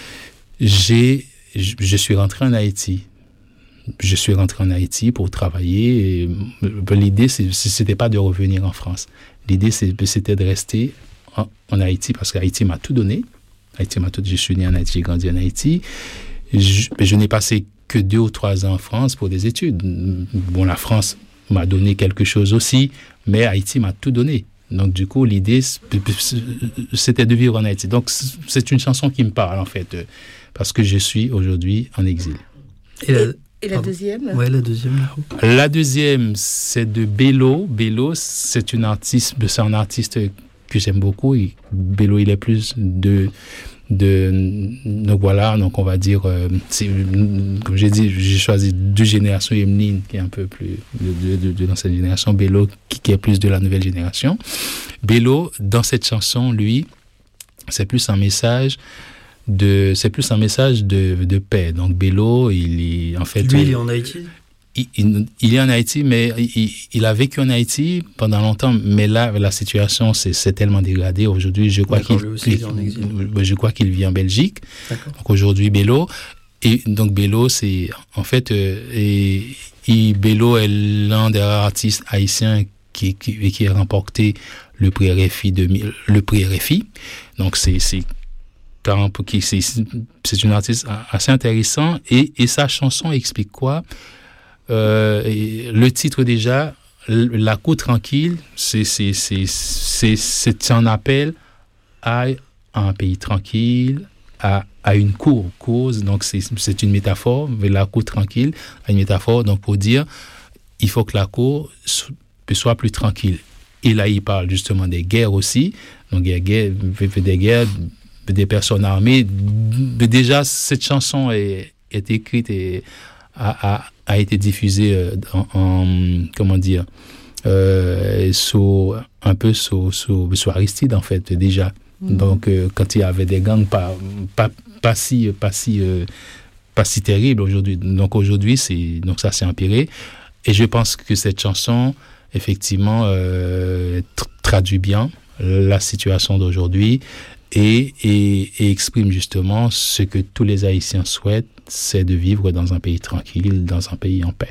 Speaker 4: j'ai je, je suis rentré en Haïti. Je suis rentré en Haïti pour travailler. Et l'idée, c'est, c'était pas de revenir en France. L'idée, c'était de rester en, en Haïti parce qu'Haïti m'a tout donné. Haïti m'a tout. Je suis né en Haïti, j'ai grandi en Haïti. Je, je n'ai passé que deux ou trois ans en France pour des études. Bon, la France m'a donné quelque chose aussi, mais Haïti m'a tout donné. Donc, du coup, l'idée, c'était de vivre en Haïti. Donc, c'est une chanson qui me parle, en fait, parce que je suis aujourd'hui en exil.
Speaker 2: Et la, et la deuxième ?
Speaker 3: Ouais, la deuxième.
Speaker 4: La deuxième, c'est de Bello. Bello, c'est une artiste, c'est un artiste que j'aime beaucoup. Bello, il est plus de... de donc voilà, donc on va dire euh, c'est, comme j'ai dit, j'ai choisi deux générations, Emeline qui est un peu plus de, de, de, de l'ancienne génération, Bello qui, qui est plus de la nouvelle génération. Bello, dans cette chanson, lui, c'est plus un message de c'est plus un message de, de paix. Donc Bello, il est en fait
Speaker 3: lui il est en Haïti.
Speaker 4: Il, il, il est en Haïti, mais il, il a vécu en Haïti pendant longtemps. Mais là, la situation s'est, s'est tellement dégradée. Aujourd'hui, je crois qu'il, il, je crois qu'il vit en Belgique. D'accord. Donc aujourd'hui, Bello. Et donc Bello, c'est en fait, euh, et, et Bello est l'un des rares artistes haïtiens qui, qui, qui a remporté le prix R F I, de, le prix R F I. Donc, c'est, c'est, c'est, c'est une artiste assez intéressante. Et, et sa chanson explique quoi? Euh, le titre déjà, La cour tranquille, c'est, c'est, c'est, c'est, c'est un appel à un pays tranquille, à, à une cour, cause, donc c'est, c'est une métaphore, la cour tranquille, une métaphore, donc pour dire, il faut que la cour soit plus tranquille. Et là, il parle justement des guerres aussi, donc il y a guerre, des guerres, des personnes armées. Déjà, cette chanson est, est écrite et a, a, a été diffusée en, en comment dire, euh, sous, un peu sous, sous, sous Aristide, en fait, déjà. Mmh. Donc, euh, quand il y avait des gangs pas, pas, pas si, pas si, euh, pas si terribles aujourd'hui. Donc, aujourd'hui, c'est, donc ça s'est empiré. Et je pense que cette chanson, effectivement, euh, tra- traduit bien la situation d'aujourd'hui et, et, et exprime justement ce que tous les Haïtiens souhaitent, c'est de vivre dans un pays tranquille, dans un pays en paix.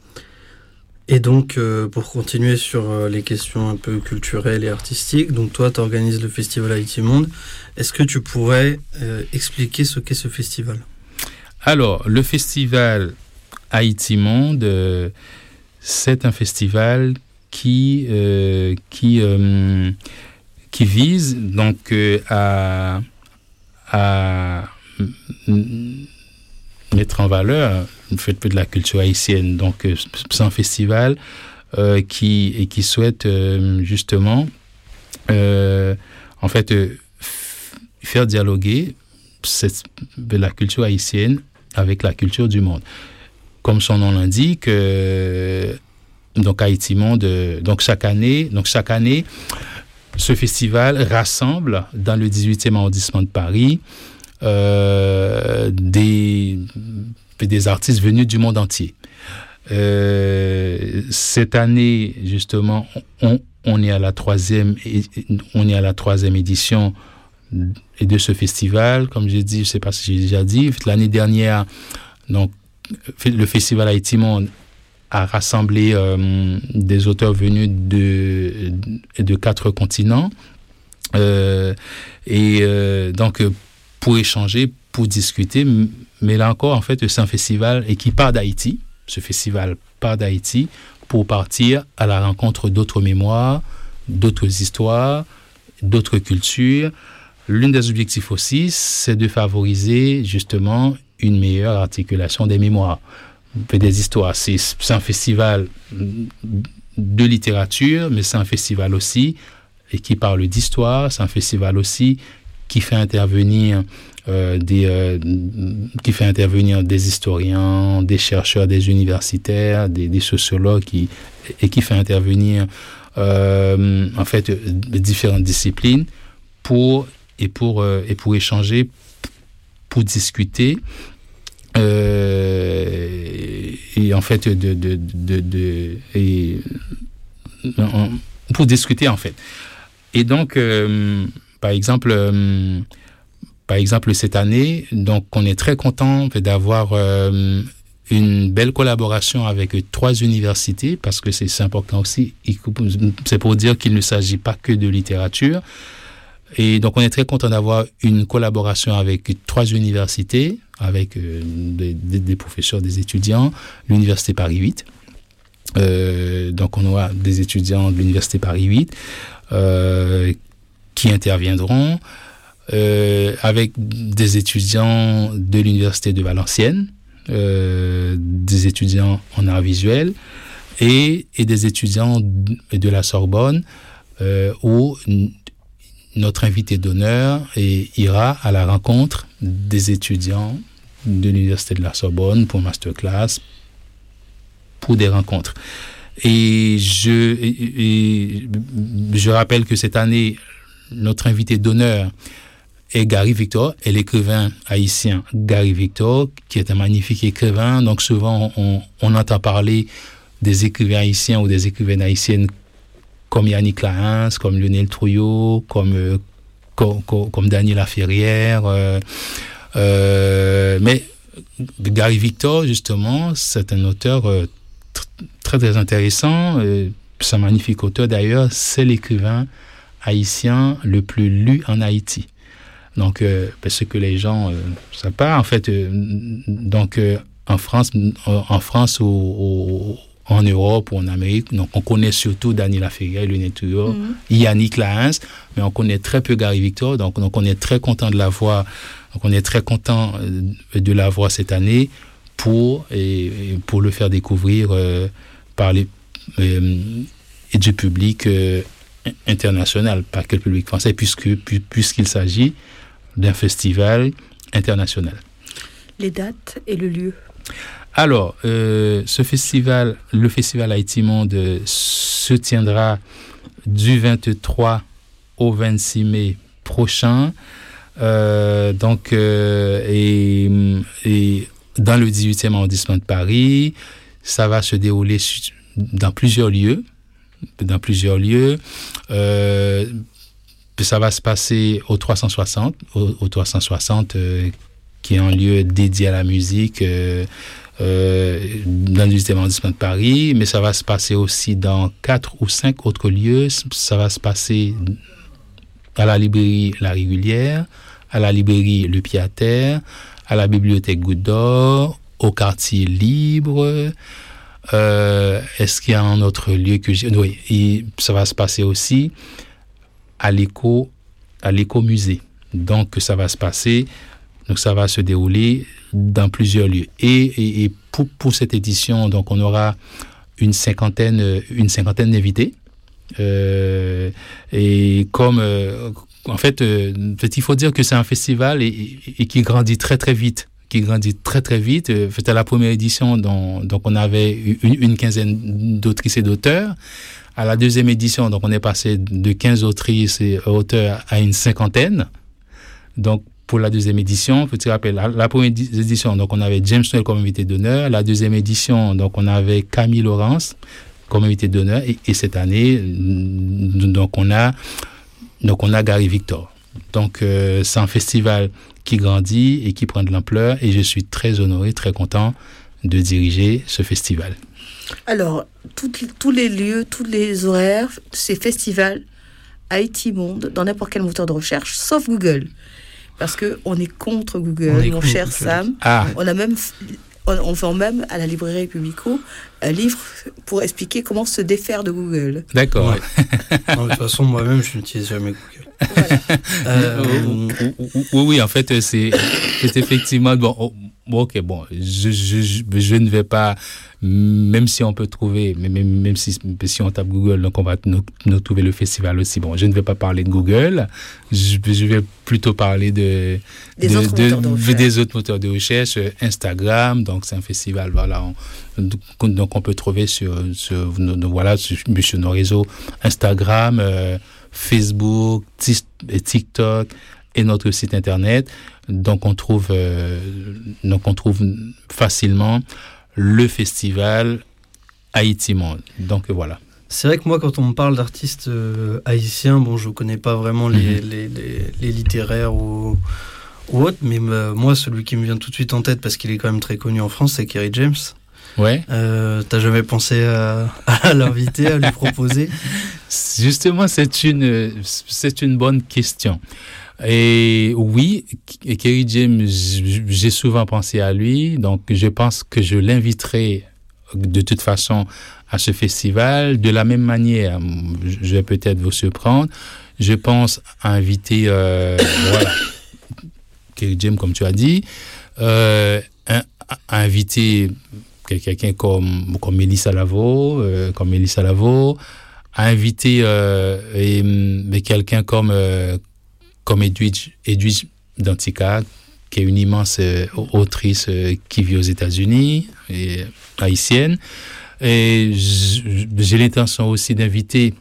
Speaker 3: Et donc, euh, pour continuer sur euh, les questions un peu culturelles et artistiques, donc toi, tu organises le festival Haïti Monde. Est-ce que tu pourrais euh, expliquer ce qu'est ce festival?
Speaker 4: Alors, le festival Haïti Monde, euh, c'est un festival qui, euh, qui, euh, qui vise donc euh, à, à mettre en valeur le fait de la culture haïtienne. Donc, euh, c'est un festival euh, qui, et qui souhaite euh, justement euh, en fait euh, f- faire dialoguer cette, la culture haïtienne avec la culture du monde. Comme son nom l'indique, euh, donc Haïti Monde, euh, donc chaque année, donc chaque année, ce festival rassemble dans le dix-huitième arrondissement de Paris euh, des, des artistes venus du monde entier. Euh, cette année, justement, on, on est à la troisième, on est à la troisième édition de ce festival. Comme j'ai dit, je ne sais pas si j'ai déjà dit, l'année dernière, donc le festival Haïti Monde a rassemblé euh, des auteurs venus de, de quatre continents. Euh, et euh, donc, pour échanger, pour discuter. Mais là encore, en fait, c'est un festival et qui part d'Haïti. Ce festival part d'Haïti pour partir à la rencontre d'autres mémoires, d'autres histoires, d'autres cultures. L'un des objectifs aussi, c'est de favoriser justement une meilleure articulation des mémoires, des histoires. C'est, c'est un festival de littérature, mais c'est un festival aussi et qui parle d'histoire. C'est un festival aussi qui fait intervenir euh, des euh, qui fait intervenir des historiens, des chercheurs, des universitaires, des, des sociologues, qui, et qui fait intervenir euh, en fait différentes disciplines pour et pour euh, et pour échanger, pour discuter. Euh, et en fait de de de, de et, pour discuter en fait. Et donc euh, par exemple euh, par exemple cette année, donc on est très content d'avoir euh, une belle collaboration avec trois universités, parce que c'est, c'est important aussi, c'est pour dire qu'il ne s'agit pas que de littérature. Et donc on est très content d'avoir une collaboration avec trois universités, avec euh, des, des, des professeurs, des étudiants, l'université Paris huit. Euh, donc on aura des étudiants de l'université Paris huit euh, qui interviendront, euh, avec des étudiants de l'université de Valenciennes, euh, des étudiants en arts visuels et, et des étudiants de la Sorbonne, euh, où notre invité d'honneur et, ira à la rencontre des étudiants de l'université de la Sorbonne pour masterclass, pour des rencontres. Et je, et, et je rappelle que cette année, notre invité d'honneur est Gary Victor, et l'écrivain haïtien Gary Victor, qui est un magnifique écrivain. Donc souvent, on, on entend parler des écrivains haïtiens ou des écrivaines haïtiennes comme Yannick Lahens, comme Lionel Trouillot, comme, euh, comme, comme, comme Daniela Ferrière. Euh, euh, mais Gary Victor, justement, c'est un auteur euh, tr- très, très intéressant, euh, c'est un magnifique auteur d'ailleurs, c'est l'écrivain haïtien le plus lu en Haïti. Donc, euh, parce que les gens, euh, savent pas, en fait, euh, donc, euh, en France, en France ou, ou en Europe ou en Amérique, donc, on connaît surtout Daniel Laferrière, le Nettoyeur, mm-hmm. Yannick Lahens, mais on connaît très peu Gary Victor, donc, donc, on est très content de l'avoir, donc, on est très content de l'avoir cette année pour, et, et pour le faire découvrir, euh, par les, euh, et du public, euh, international, pas que le public français, puisque, puisqu'il s'agit d'un festival international.
Speaker 2: Les dates et le lieu.
Speaker 4: Alors, euh, ce festival, le festival Haïti Monde, euh, se tiendra du vingt-trois au vingt-six mai prochain. Euh, donc, euh, et, et dans le dix-huitième arrondissement de Paris, ça va se dérouler dans plusieurs lieux. Dans plusieurs lieux. Euh, ça va se passer au trois cent soixante, au, au trois cent soixante, euh, qui est un lieu dédié à la musique euh, euh, dans le dix-huitième arrondissement de Paris, mais ça va se passer aussi dans quatre ou cinq autres lieux. Ça va se passer à la librairie La Régulière, à la librairie Le Pied à Terre, à la bibliothèque Goutte d'Or, au quartier Libre. Euh, est-ce qu'il y a un autre lieu que j'ai... Oui, et ça va se passer aussi à l'éco, à l'écomusée. Donc, ça va se passer, donc ça va se dérouler dans plusieurs lieux. Et, et, et pour, pour cette édition, donc, on aura une cinquantaine, une cinquantaine d'invités. Euh, et comme... Euh, en fait, euh, il faut dire que c'est un festival et, et, et qui grandit très, très vite. qui grandit très très vite. C'était la première édition, dont, donc on avait une, une quinzaine d'autrices et d'auteurs. À la deuxième édition, donc on est passé de quinze autrices et auteurs à une cinquantaine. Donc pour la deuxième édition, petit rappel, la, la première édition, donc on avait James Noel comme invité d'honneur. La deuxième édition, donc on avait Camille Laurence comme invité d'honneur. Et, et cette année, donc on a, donc on a Gary Victor. Donc euh, c'est un festival qui grandit et qui prend de l'ampleur, et je suis très honoré, très content de diriger ce festival.
Speaker 2: Alors, tout, tous les lieux, tous les horaires, ces festivals Haïti Monde, dans n'importe quel moteur de recherche, sauf Google. Parce qu'on est contre Google,
Speaker 3: on est
Speaker 2: mon
Speaker 3: contre
Speaker 2: cher
Speaker 3: Google.
Speaker 2: Sam.
Speaker 4: Ah.
Speaker 2: On a même... On, on vend même à la librairie Publico un livre pour expliquer comment se défaire de Google.
Speaker 4: D'accord.
Speaker 3: Ouais. Non, de toute façon, moi-même, je n'utilise jamais Google.
Speaker 2: Voilà.
Speaker 3: Euh,
Speaker 4: oui, oui, en fait, c'est, c'est effectivement... Bon, oh, ok, bon, je, je, je, je ne vais pas... Même si on peut trouver, même, même si, si on tape Google, donc on va nous, nous trouver le festival aussi. Bon, je ne vais pas parler de Google, je, je vais plutôt parler de,
Speaker 2: des,
Speaker 4: de,
Speaker 2: autres
Speaker 4: de,
Speaker 2: de
Speaker 4: des autres moteurs de recherche. Instagram, donc c'est un festival, voilà, on, donc on peut trouver sur, sur, voilà, sur, sur nos réseaux Instagram, euh, Facebook, TikTok et notre site internet. Donc on trouve, euh, donc on trouve facilement le festival Haïti Monde. Donc voilà.
Speaker 3: C'est vrai que moi, quand on me parle d'artistes euh, haïtiens, bon, je connais pas vraiment les, mm-hmm. les, les, les littéraires ou, ou autres, mais euh, moi, celui qui me vient tout de suite en tête, parce qu'il est quand même très connu en France, c'est Kerry James.
Speaker 4: Ouais.
Speaker 3: Euh, t'as jamais pensé à, à l'inviter, à lui proposer?
Speaker 4: Justement, c'est une, c'est une bonne question. Et oui, Kerry James, j'ai souvent pensé à lui, donc je pense que je l'inviterai de toute façon à ce festival. De la même manière, je vais peut-être vous surprendre, je pense à inviter, euh, voilà, Kerry James, comme tu as dit, euh, à, à inviter quelqu'un comme, comme Mélissa Lavo, euh, comme Mélissa Lavo, à inviter euh, et, mais quelqu'un comme euh, comme Edwidge, Edwidge Dantica, qui est une immense euh, autrice euh, qui vit aux États-Unis, et haïtienne. Et j'ai l'intention aussi d'inviter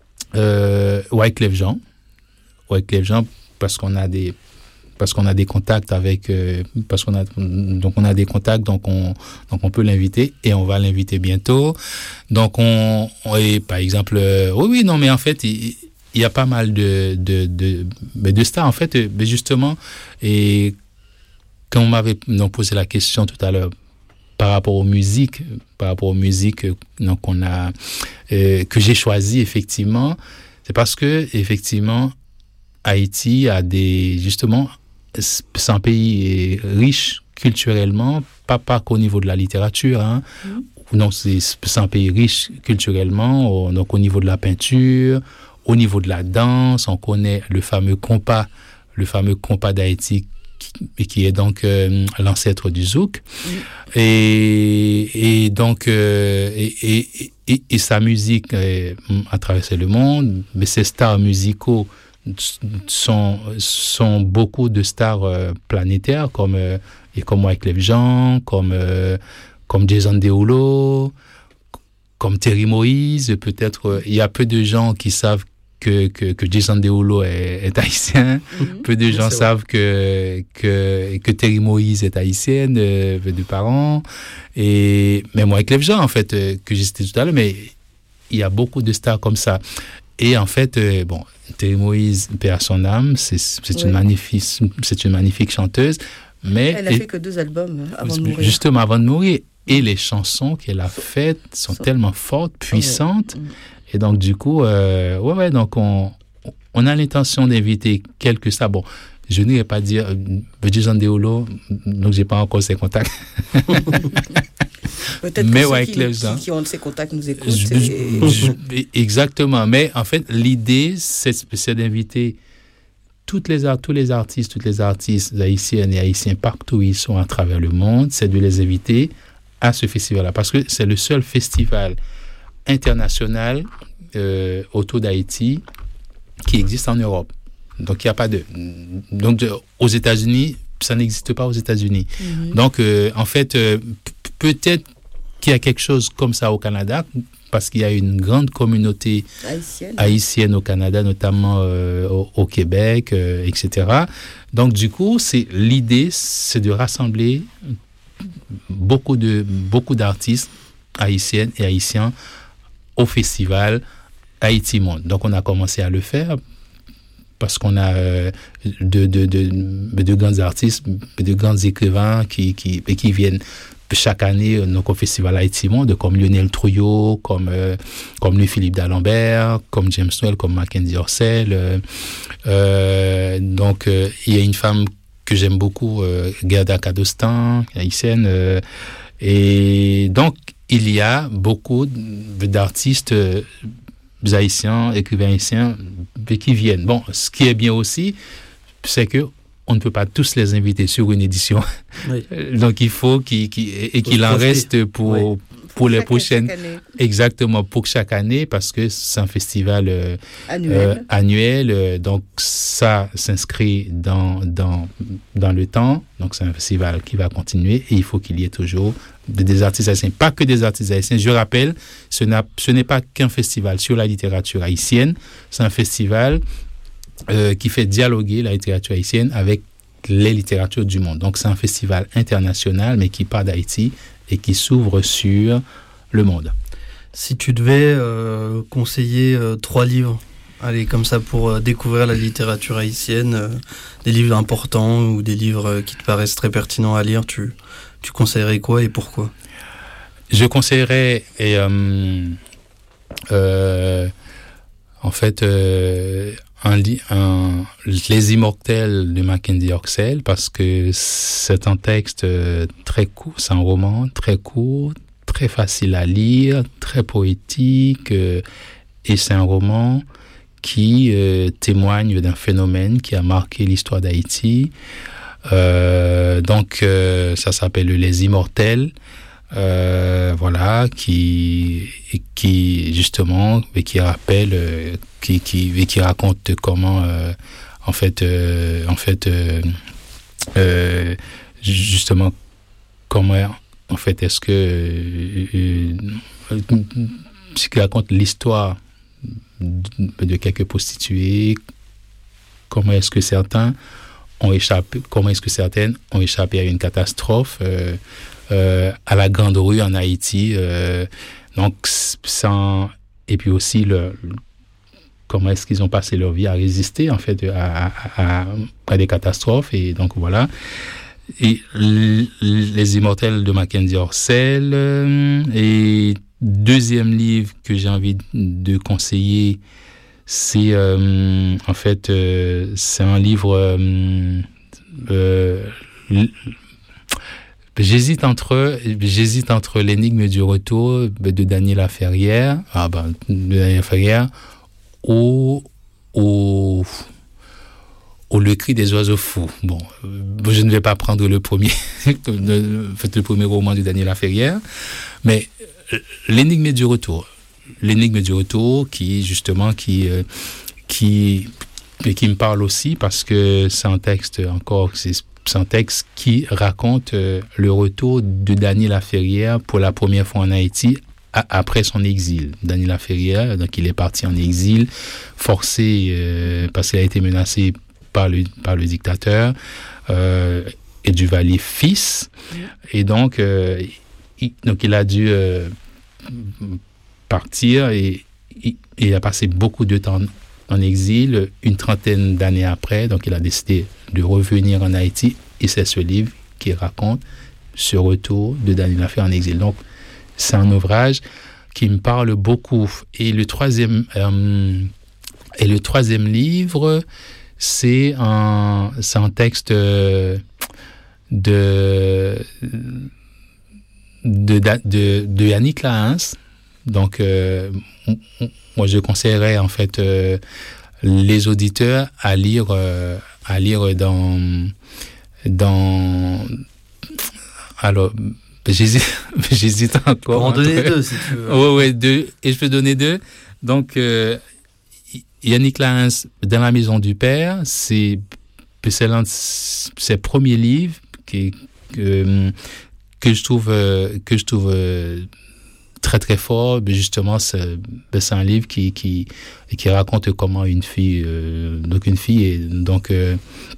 Speaker 4: euh, Wyclef Jean, Wyclef Jean, parce qu'on a des parce qu'on a des contacts avec euh, parce qu'on a donc on a des contacts donc on donc on peut l'inviter, et on va l'inviter bientôt. Donc on, on et par exemple euh, oui oui non mais en fait il, il y a pas mal de de de de stars en fait, mais justement, et quand on m'avait non, posé la question tout à l'heure par rapport aux musiques, par rapport aux musiques donc on a euh, que j'ai choisi effectivement, c'est parce que effectivement Haïti a des justement c'est un pays riche culturellement, pas pas qu'au niveau de la littérature, hein. Mmh. Non, c'est, c'est un pays riche culturellement, donc au niveau de la peinture, au niveau de la danse, on connaît le fameux compas, le fameux compas d'Haïti qui, qui est donc euh, l'ancêtre du zouk. Mmh. Et, et donc euh, et, et, et, et sa musique euh, a traversé le monde, mais ses stars musicaux sont sont beaucoup de stars euh, planétaires comme euh, et comme Wyclef Jean, comme euh, comme Jason Derulo, comme Terry Moïse. Peut-être euh, il y a peu de gens qui savent que que, que Jason Derulo est, est haïtien. Mm-hmm. Peu de gens savent que que que Terry Moïse est haïtienne euh, de parents. Et même Wyclef Jean en fait euh, que j'ai cité tout à l'heure, mais il y a beaucoup de stars comme ça. Et en fait, euh, bon, Terry Moïse, paix à son âme, c'est, c'est, oui. une magnifique, c'est une magnifique chanteuse. Mais
Speaker 2: elle a fait que deux albums avant de mourir.
Speaker 4: Justement, avant de mourir. Et les chansons qu'elle a faites sont so, tellement fortes, puissantes. Okay. Et donc, du coup, euh, ouais, ouais, donc on, on a l'intention d'inviter quelques stars. Bon, je n'irai pas dire euh, Jason Derulo, donc j'ai pas encore ses contacts.
Speaker 2: Peut-être mais que ouais, ceux qui, qui, qui ont ces contacts nous écoutent. Je,
Speaker 4: et... je, exactement. Mais en fait, l'idée, c'est, c'est d'inviter toutes les, tous les artistes, toutes les artistes haïtiennes et haïtiens partout où ils sont à travers le monde, c'est de les inviter à ce festival-là. Parce que c'est le seul festival international euh, autour d'Haïti qui existe en Europe. Donc, il n'y a pas de... Donc, de, aux États-Unis, ça n'existe pas aux États-Unis. Mm-hmm. Donc, euh, en fait, euh, p- peut-être qu'il y a quelque chose comme ça au Canada, parce qu'il y a une grande communauté haïtienne, haïtienne au Canada, notamment euh, au, au Québec, euh, et cetera. Donc, du coup, c'est, l'idée, c'est de rassembler beaucoup, de, beaucoup d'artistes haïtiennes et haïtiens au festival Haïti Monde. Donc, on a commencé à le faire parce qu'on a euh, de, de, de, de grands artistes, de grands écrivains qui, qui, qui viennent chaque année donc, au festival Haïti Monde, comme Lionel Trouillot, comme, euh, comme lui Philippe D'Alembert, comme James Noël, comme Mackenzie Orsel. Euh, euh, donc, euh, il y a une femme que j'aime beaucoup, euh, Gerda Cadostan, haïtienne. Euh, et donc, il y a beaucoup d'artistes euh, haïtiens, écrivains haïtiens qui viennent. Bon, ce qui est bien aussi, c'est que on ne peut pas tous les inviter sur une édition. Oui. Donc, il faut qu'il, qu'il, et qu'il en reste pour, oui. pour, pour les chaque, prochaines. Chaque exactement, pour chaque année, parce que c'est un festival euh, annuel. Euh, annuel euh, donc, ça s'inscrit dans, dans, dans le temps. Donc, c'est un festival qui va continuer et il faut qu'il y ait toujours des artistes haïtiens. Pas que des artistes haïtiens. Je rappelle, ce, n'a, ce n'est pas qu'un festival sur la littérature haïtienne. C'est un festival Euh, qui fait dialoguer la littérature haïtienne avec les littératures du monde. Donc, c'est un festival international, mais qui part d'Haïti et qui s'ouvre sur le monde.
Speaker 3: Si tu devais euh, conseiller euh, trois livres, allez, comme ça, pour euh, découvrir la littérature haïtienne, euh, des livres importants ou des livres euh, qui te paraissent très pertinents à lire, tu, tu conseillerais quoi et pourquoi ?
Speaker 4: Je conseillerais... Et, euh, euh, en fait... Euh, Un, un, Les Immortels de Mackenzie Orsel, parce que c'est un texte très court, c'est un roman très court, très facile à lire, très poétique, euh, et c'est un roman qui euh, témoigne d'un phénomène qui a marqué l'histoire d'Haïti. Euh, donc, euh, ça s'appelle Les Immortels. Euh, voilà, qui, qui justement, qui rappelle, euh, qui, qui, qui raconte comment, euh, en fait, euh, en fait, euh, euh, justement, comment, en fait, est-ce que, euh, euh, qui raconte l'histoire de, de quelques prostituées, comment est-ce que certains ont échappé, comment est-ce que certaines ont échappé à une catastrophe. Euh, Euh, à la Grande Rue en Haïti, euh, donc sans, et puis aussi le, comment est-ce qu'ils ont passé leur vie à résister en fait à, à, à, à des catastrophes, et donc voilà. et Les Immortels de Mackenzie Orsel. Et deuxième livre que j'ai envie de conseiller, c'est euh, en fait euh, c'est un livre euh, euh, j'hésite entre j'hésite entre L'énigme du retour de Daniela Ferrière ah ben de Daniela Ferrière ou ou ou Le cri des oiseaux fous. Bon, je ne vais pas prendre le premier le, le premier roman de Daniela Ferrière, mais L'énigme du retour. L'énigme du retour qui justement qui euh, qui qui me parle aussi parce que c'est un texte encore c'est, c'est un texte qui raconte euh, le retour de Daniela Ferrière pour la première fois en Haïti a, après son exil. Daniela Ferrière, donc il est parti en exil forcé euh, parce qu'il a été menacé par le par le dictateur euh, et Duvalier fils et donc euh, il, donc il a dû euh, partir et, et il a passé beaucoup de temps en exil, une trentaine d'années après, donc il a décidé de revenir en Haïti et c'est ce livre qui raconte ce retour de Daniela Ferrière en exil. Donc c'est un ouvrage qui me parle beaucoup. Et le troisième euh, et le troisième livre, c'est un c'est un texte de de de, de, de Yannick Lahens. Donc, euh, moi, je conseillerais en fait euh, les auditeurs à lire, euh, à lire dans, dans. Alors, j'hésite, j'hésite encore.
Speaker 3: En donner deux, si tu veux.
Speaker 4: Ouais, ouais, deux. Et je peux donner deux. Donc, euh, Yannick Lahens, Dans la maison du père, c'est, c'est l'un de ses premiers livres qui, que, que je trouve, que je trouve très très fort. Justement, c'est, c'est un livre qui qui qui raconte comment une fille, euh, donc une fille, est, donc euh,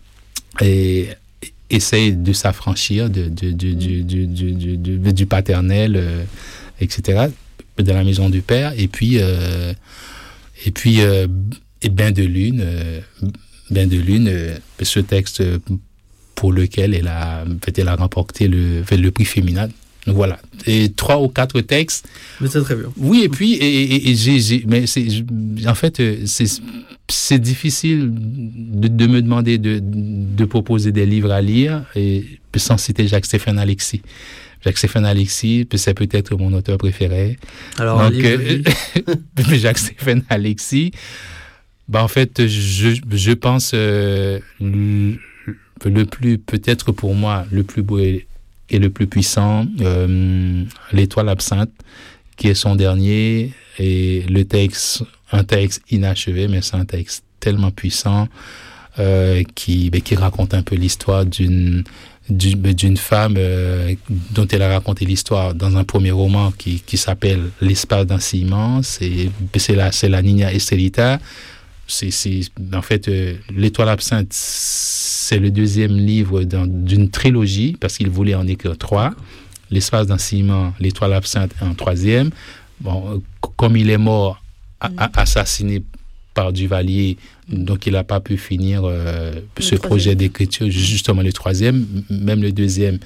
Speaker 4: et, essaye de s'affranchir de, de, de, de, de, de, de, de du paternel, euh, et cetera. Dans la maison du père. Et puis euh, et puis euh, et Bain de lune, euh, Bain de lune, euh, ce texte pour lequel elle a, elle a remporté le, le prix féminin. Donc voilà, et trois ou quatre textes.
Speaker 3: Mais c'est très bien.
Speaker 4: Oui, et puis, et, et, et j'ai, j'ai, mais c'est, en fait, c'est, c'est difficile de, de me demander de, de proposer des livres à lire, et sans citer Jacques-Stéphane Alexis. Jacques-Stéphane Alexis, c'est peut-être mon auteur préféré.
Speaker 3: Alors,
Speaker 4: donc,
Speaker 3: livre,
Speaker 4: euh, Jacques-Stéphane Alexis, ben, en fait, je, je pense euh, le, le plus, peut-être pour moi, le plus beau et, et le plus puissant, euh, L'étoile absinthe, qui est son dernier, et le texte, un texte inachevé, mais c'est un texte tellement puissant, euh, qui, ben, qui raconte un peu l'histoire d'une, d'une, d'une femme euh, dont elle a raconté l'histoire dans un premier roman qui, qui s'appelle L'espace d'un si immense, et c'est la, c'est la Nina Estelita. C'est, c'est, en fait, euh, L'étoile absinthe, c'est le deuxième livre d'un, d'une trilogie, parce qu'il voulait en écrire trois. L'espace d'un ciment, L'étoile absinthe, un troisième. Bon, euh, comme il est mort, a, a, assassiné par Duvalier, mmh. donc il n'a pas pu finir euh, ce troisième. projet d'écriture, justement le troisième. Même le deuxième,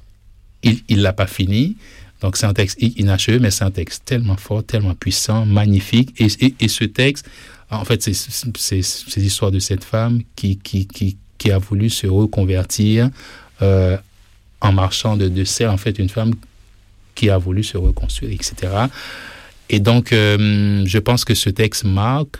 Speaker 4: il ne l'a pas fini. Donc c'est un texte inachevé, mais c'est un texte tellement fort, tellement puissant, magnifique. Et, et, et ce texte, en fait, c'est, c'est, c'est l'histoire de cette femme qui, qui, qui, qui a voulu se reconvertir euh, en marchand de, de sel. En fait, une femme qui a voulu se reconstruire, et cetera. Et donc, euh, je pense que ce texte marque,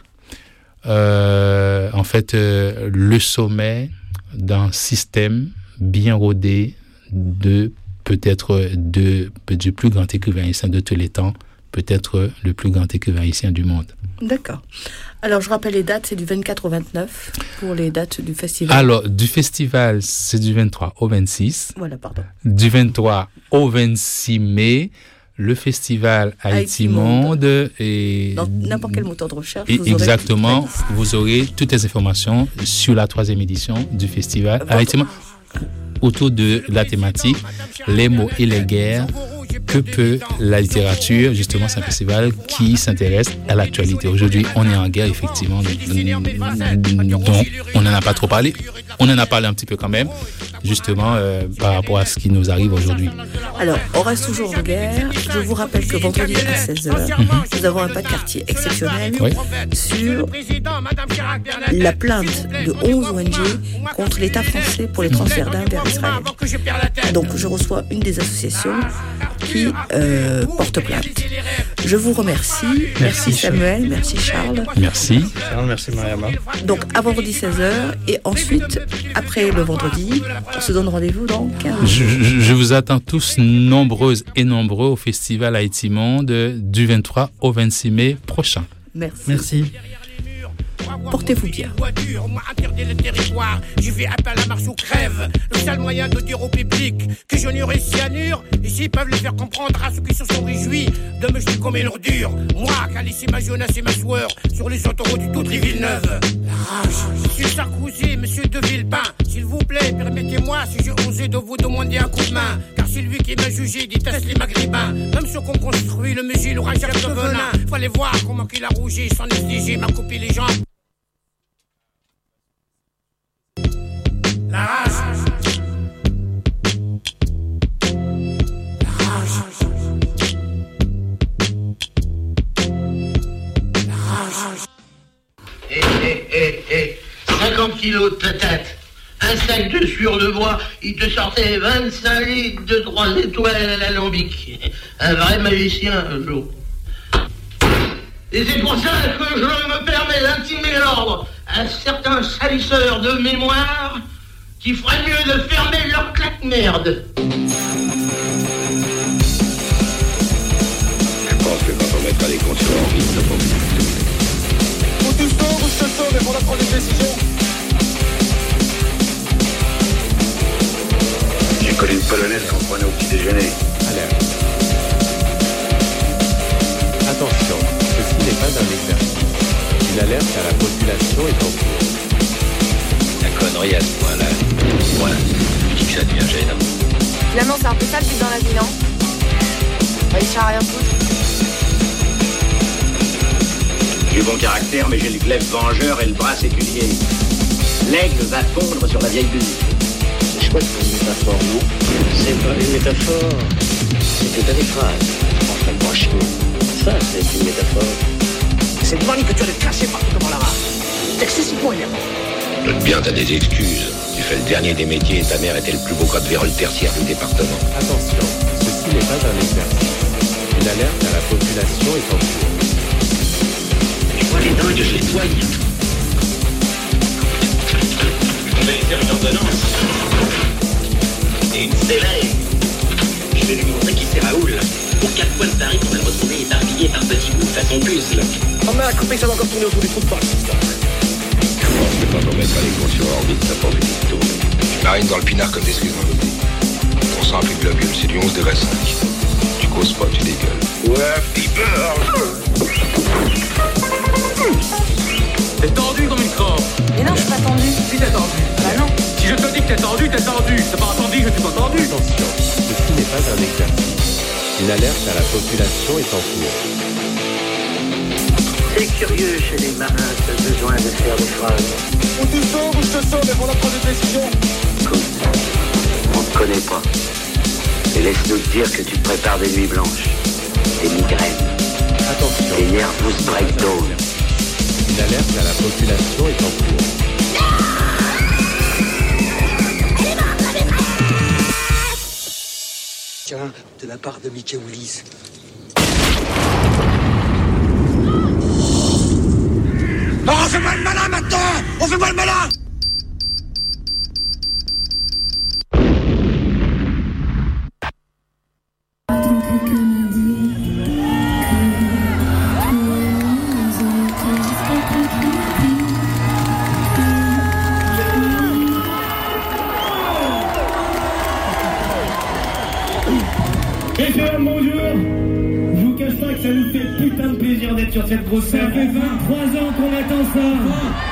Speaker 4: euh, en fait, euh, le sommet d'un système bien rodé de peut-être de, du plus grand écrivain haïtien de tous les temps, peut-être le plus grand écrivain haïtien du monde.
Speaker 2: D'accord. Alors, je rappelle les dates, c'est du vingt-quatre au vingt-neuf pour les dates du festival.
Speaker 4: Alors, du festival, c'est du vingt-trois au vingt-six.
Speaker 2: Voilà, pardon.
Speaker 4: Du vingt-trois au vingt-six mai, le festival Haïti Monde. Et
Speaker 2: dans n'importe quel moteur de recherche.
Speaker 4: Et
Speaker 2: vous
Speaker 4: exactement,
Speaker 2: aurez
Speaker 4: vous aurez toutes les informations sur la troisième édition du festival Haïti Monde, autour de la thématique « Les mots et les guerres ». que peut la littérature. Justement, c'est un festival qui s'intéresse à l'actualité. Aujourd'hui, on est en guerre, effectivement, donc on n'en a pas trop parlé. On en a parlé un petit peu quand même, justement, euh, par rapport à ce qui nous arrive aujourd'hui.
Speaker 2: Alors, on reste toujours en guerre. Je vous rappelle que vendredi à seize heures, mm-hmm. nous avons un pas de quartier exceptionnel oui. sur la plainte de onze O N G contre l'État français pour les transferts d'armes vers Israël. Donc, je reçois une des associations qui euh, porte plainte. Je vous remercie. Merci, merci Samuel, Charles. Merci Charles.
Speaker 4: Merci.
Speaker 3: Charles, merci Mariama.
Speaker 2: Donc, à vendredi seize heures et ensuite, après le vendredi, on se donne rendez-vous dans quinze jours.
Speaker 4: Je, je vous attends tous nombreuses et nombreux au Festival Haïti Monde du vingt-trois au vingt-six mai prochain.
Speaker 2: Merci.
Speaker 3: Merci.
Speaker 2: Portez-vous bien.
Speaker 1: Moi, interdire le territoire, j'y vais appel à marche ou crève. Le seul moyen de dire au public que je n'aurai cyanure, ici peuvent le faire comprendre à ceux qui se sont réjouis de me jeter comme une ordure. Moi, Calice, ma jeunesse et ma sueur, sur les autoroutes du toutes les Villeneuve. La rage. Monsieur Sarkozy, monsieur de Villepin, s'il vous plaît, permettez-moi si j'ai osé de vous demander un coup de main. Car c'est lui qui m'a jugé, déteste les Maghrébins. Même ceux qu'on construit, le musée, l'orangère de venin. Fallait voir comment qu'il a rougi, sans exiger, m'a coupé les jambes. La rage. La rage. La rage.
Speaker 8: Eh, eh, eh, eh, cinquante kilos de patates, un sac de sueur de bois, il te sortait vingt-cinq litres de trois étoiles à l'alambic. Un vrai magicien, un jour. Et c'est pour ça que je me permets d'intimer l'ordre à certains salisseurs de mémoire qui ferait mieux de fermer leur claque-merde.
Speaker 9: Je pense que quand on mettra les comptes sur orbite, ça va plus tout.
Speaker 6: Ou tu sors ou je te sors, mais pour la prendre des décisions.
Speaker 9: J'ai connu une polonaise qu'on prenait au petit déjeuner.
Speaker 10: Alerte. Attention, ceci n'est pas un exercice. Une alerte à la population est en cours.
Speaker 9: La connerie à ce point-là. Voilà, je dis que ça devient gênant.
Speaker 11: Finalement, c'est un peu ça le but dans la vie, non? Réussir à rien foutre.
Speaker 9: J'ai du bon caractère, mais j'ai le glaive vengeur et le bras séculier. L'aigle va fondre sur la vieille bulle.
Speaker 12: C'est chouette comme métaphore, non? C'est pas une métaphore. C'est une belle phrase. En train de moi chier. Ça, c'est une métaphore.
Speaker 1: C'est devant lui que tu as le cracher partout devant la race. C'est excessivement énervant.
Speaker 9: Note bien, t'as des excuses. Tu fais le dernier des métiers et ta mère était le plus beau code vérole tertiaire du département.
Speaker 10: Attention, ceci n'est pas un exercice. Une alerte à la population est en cours.
Speaker 8: Je vois les dingues, je les soigne. On va lui faire une ordonnance. Et une célèbre. Je vais lui montrer qui c'est Raoul. Pour quatre fois de tarif, on va le retrouver éparpillé par petits bouts façon puzzle.
Speaker 1: On m'a coupé, ça va encore tourner autour du trou de porte.
Speaker 9: Je pense que quand on mettra les comptes sur orbite, ça va plus tout tourner. Tu marines dans le pinard comme des Suisses dans l'eau. Ton sang a plus de globule, c'est du onze degré cinq. Tu causes pas, tu dégueules.
Speaker 1: Ouais, fever. T'es tendu comme une corde.
Speaker 11: Mais non, je suis pas tendu.
Speaker 1: Si t'es tendu.
Speaker 11: Bah non.
Speaker 1: Si je te dis que t'es tendu, t'es tendu. T'as pas entendu que je suis pas tendu.
Speaker 10: Attention, ceci n'est pas un exercice. Une alerte à la population est en cours.
Speaker 12: C'est curieux chez les marins, t'as besoin de faire des phrases.
Speaker 6: Ou tu sors ou je te sors, mais pour la prendre des décisions.
Speaker 12: Écoute, on te connaît pas. Et laisse-nous te dire que tu te prépares des nuits blanches, des migraines,
Speaker 10: Attention,
Speaker 12: des nervous breakdowns.
Speaker 10: une alerte à la population est en cours.
Speaker 12: Tiens, de la part de Mickey Willis.
Speaker 1: Oh, on fait pas le malin maintenant. On fait pas le malin.
Speaker 13: Messieurs, bonjour. Je vous cache pas que ça nous fait putain de plaisir d'être sur cette grosse scène. Ça fait vingt-trois ans qu'on attend ça.